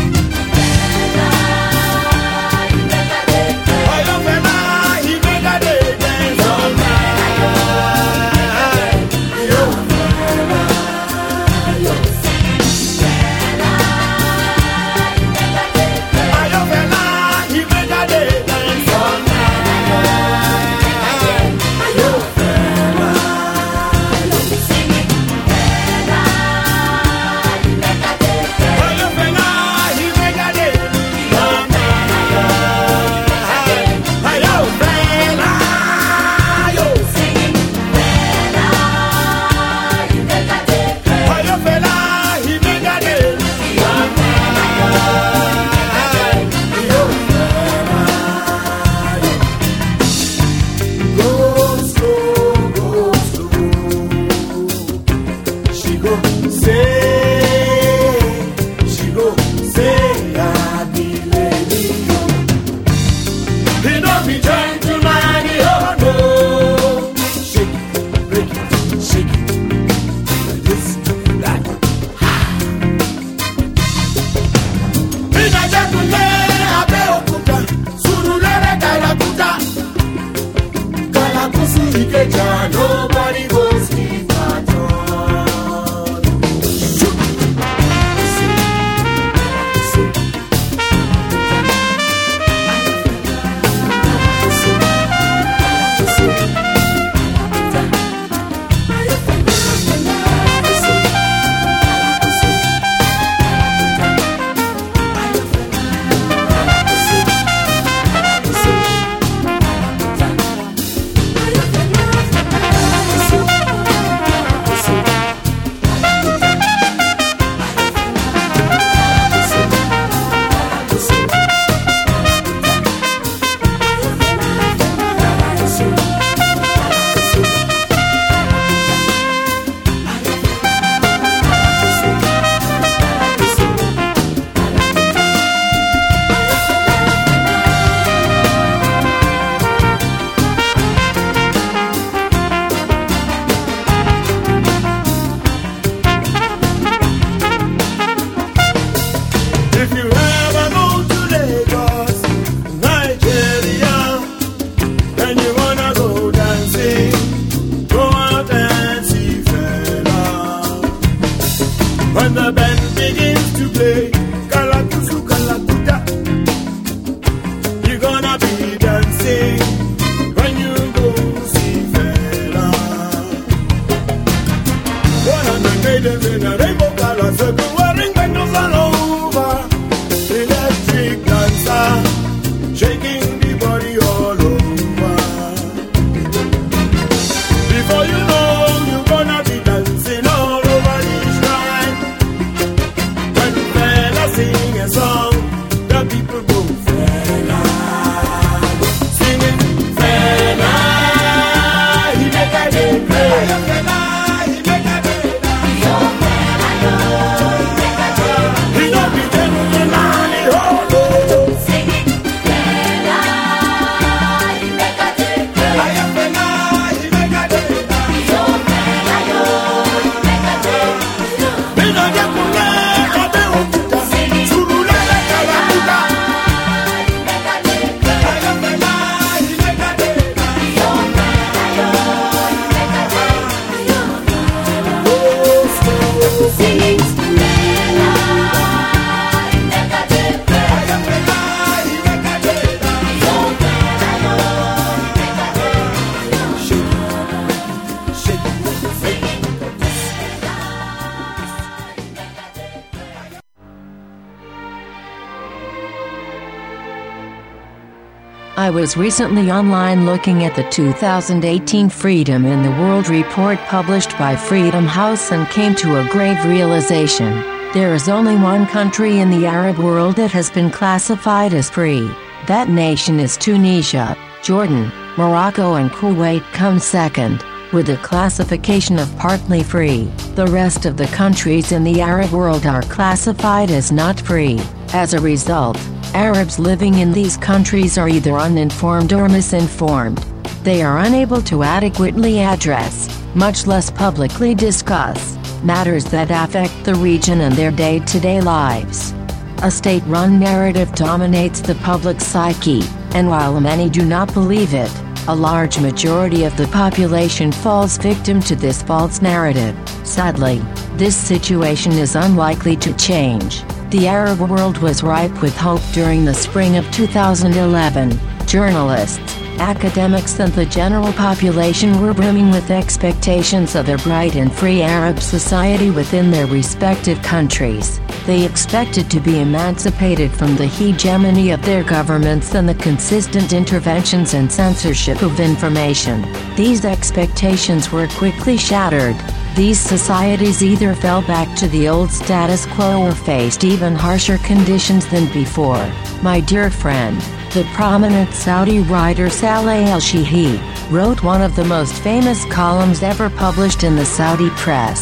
Oh, yo, Fela, he make a day dance all night. Yo, Fela, yo. Ah, yo, Fela, he make a day dance all night. Yo, Fela, yo. Oh, yo, Fela, he make a day all night. Ah, yo, Fela, yo. Oh, yo, Fela, he make a day all night. Yo, Fela, yo. Go slow, go slow. She go say, she go say, I be lady. He don't be gentleman, he oh no. Shake it, break it, shake it, this, that. Mina jakune abe okuta, surulere kalakuta, kalakusi ikeja, nobody goes sleep at all. If you ever go to Lagos, Nigeria, and you wanna go dancing, go out and see fella. When the band begins to play, Kalakusu Kalakuta, you're gonna be dancing when you go see fella. one hundred maidens in a rainbow color circle wearing bangles all over. Electric dancer, shaking the body all over. Before you know, you're gonna be dancing all over the shrine. When the fella sing a song, the people go fella, singing fella. He make a day play. Fella, he make a day dance. Yo, fella, yo, he make a day. He don't be gentleman. I was recently online looking at the two thousand eighteen Freedom in the World report published by Freedom House and came to a grave realization. There is only one country in the Arab world that has been classified as free. That nation is Tunisia. Jordan, Morocco and Kuwait come second, with a classification of partly free. The rest of the countries in the Arab world are classified as not free. As a result, Arabs living in these countries are either uninformed or misinformed. They are unable to adequately address, much less publicly discuss, matters that affect the region and their day-to-day lives. A state-run narrative dominates the public psyche, and while many do not believe it, a large majority of the population falls victim to this false narrative. Sadly, this situation is unlikely to change. The Arab world was ripe with hope during the spring of two thousand eleven. Journalists, academics and the general population were brimming with expectations of a bright and free Arab society within their respective countries. They expected to be emancipated from the hegemony of their governments and the consistent interventions and censorship of information. These expectations were quickly shattered. These societies either fell back to the old status quo or faced even harsher conditions than before. My dear friend, the prominent Saudi writer Saleh al-Shehi, wrote one of the most famous columns ever published in the Saudi press.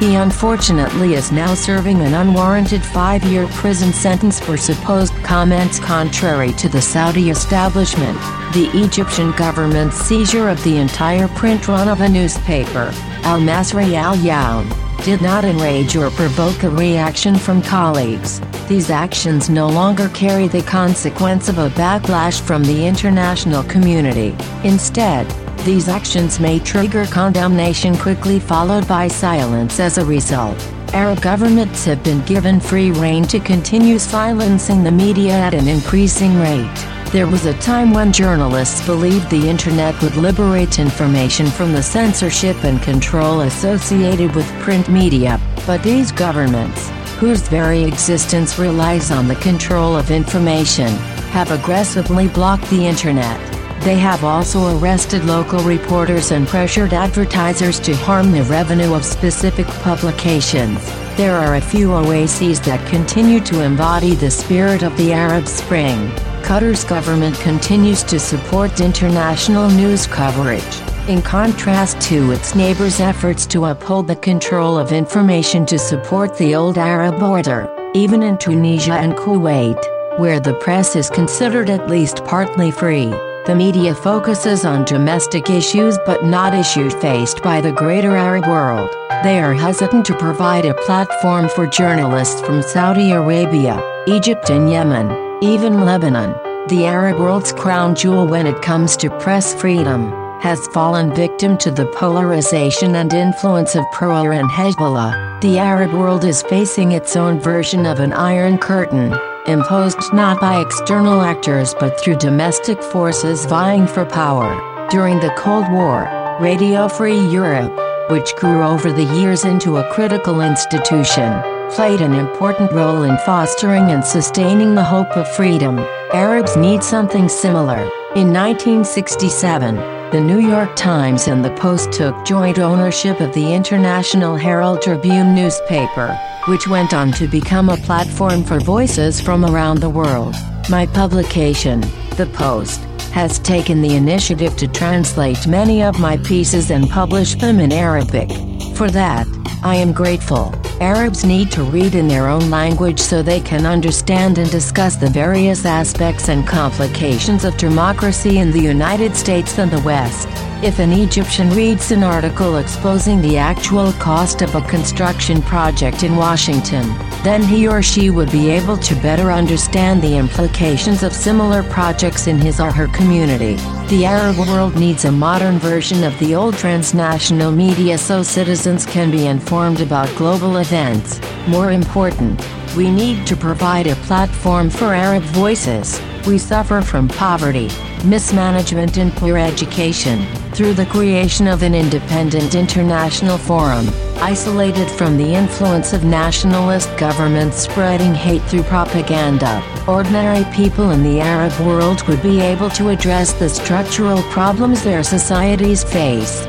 He unfortunately is now serving an unwarranted five-year prison sentence for supposed comments contrary to the Saudi establishment. The Egyptian government's seizure of the entire print run of a newspaper, Al Masri Al Yawm, did not enrage or provoke a reaction from colleagues. These actions no longer carry the consequence of a backlash from the international community. Instead, these actions may trigger condemnation quickly followed by silence as a result. Arab governments have been given free rein to continue silencing the media at an increasing rate. There was a time when journalists believed the internet would liberate information from the censorship and control associated with print media, but these governments, whose very existence relies on the control of information, have aggressively blocked the internet. They have also arrested local reporters and pressured advertisers to harm the revenue of specific publications. There are a few oases that continue to embody the spirit of the Arab Spring. Qatar's government continues to support international news coverage, in contrast to its neighbors' efforts to uphold the control of information to support the old Arab order. Even in Tunisia and Kuwait, where the press is considered at least partly free, the media focuses on domestic issues but not issues faced by the greater Arab world. They are hesitant to provide a platform for journalists from Saudi Arabia, Egypt and Yemen, even Lebanon, the Arab world's crown jewel when it comes to press freedom, has fallen victim to the polarization and influence of Pro-Iran and Hezbollah. The Arab world is facing its own version of an Iron Curtain, imposed not by external actors but through domestic forces vying for power. During the Cold War, Radio Free Europe, which grew over the years into a critical institution, played an important role in fostering and sustaining the hope of freedom. Arabs need something similar. In nineteen sixty-seven, the New York Times and the Post took joint ownership of the International Herald Tribune newspaper, which went on to become a platform for voices from around the world. My publication, The Post, has taken the initiative to translate many of my pieces and publish them in Arabic. For that, I am grateful. Arabs need to read in their own language so they can understand and discuss the various aspects and complications of democracy in the United States and the West. If an Egyptian reads an article exposing the actual cost of a construction project in Washington, then he or she would be able to better understand the implications of similar projects in his or her community. The Arab world needs a modern version of the old transnational media so citizens can be informed about global events. More important, we need to provide a platform for Arab voices. We suffer from poverty, mismanagement and poor education. Through the creation of an independent international forum, isolated from the influence of nationalist governments spreading hate through propaganda, ordinary people in the Arab world would be able to address the structural problems their societies face.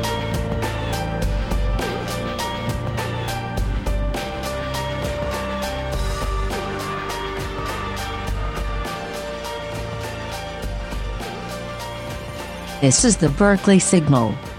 This is the Berkeley Signal.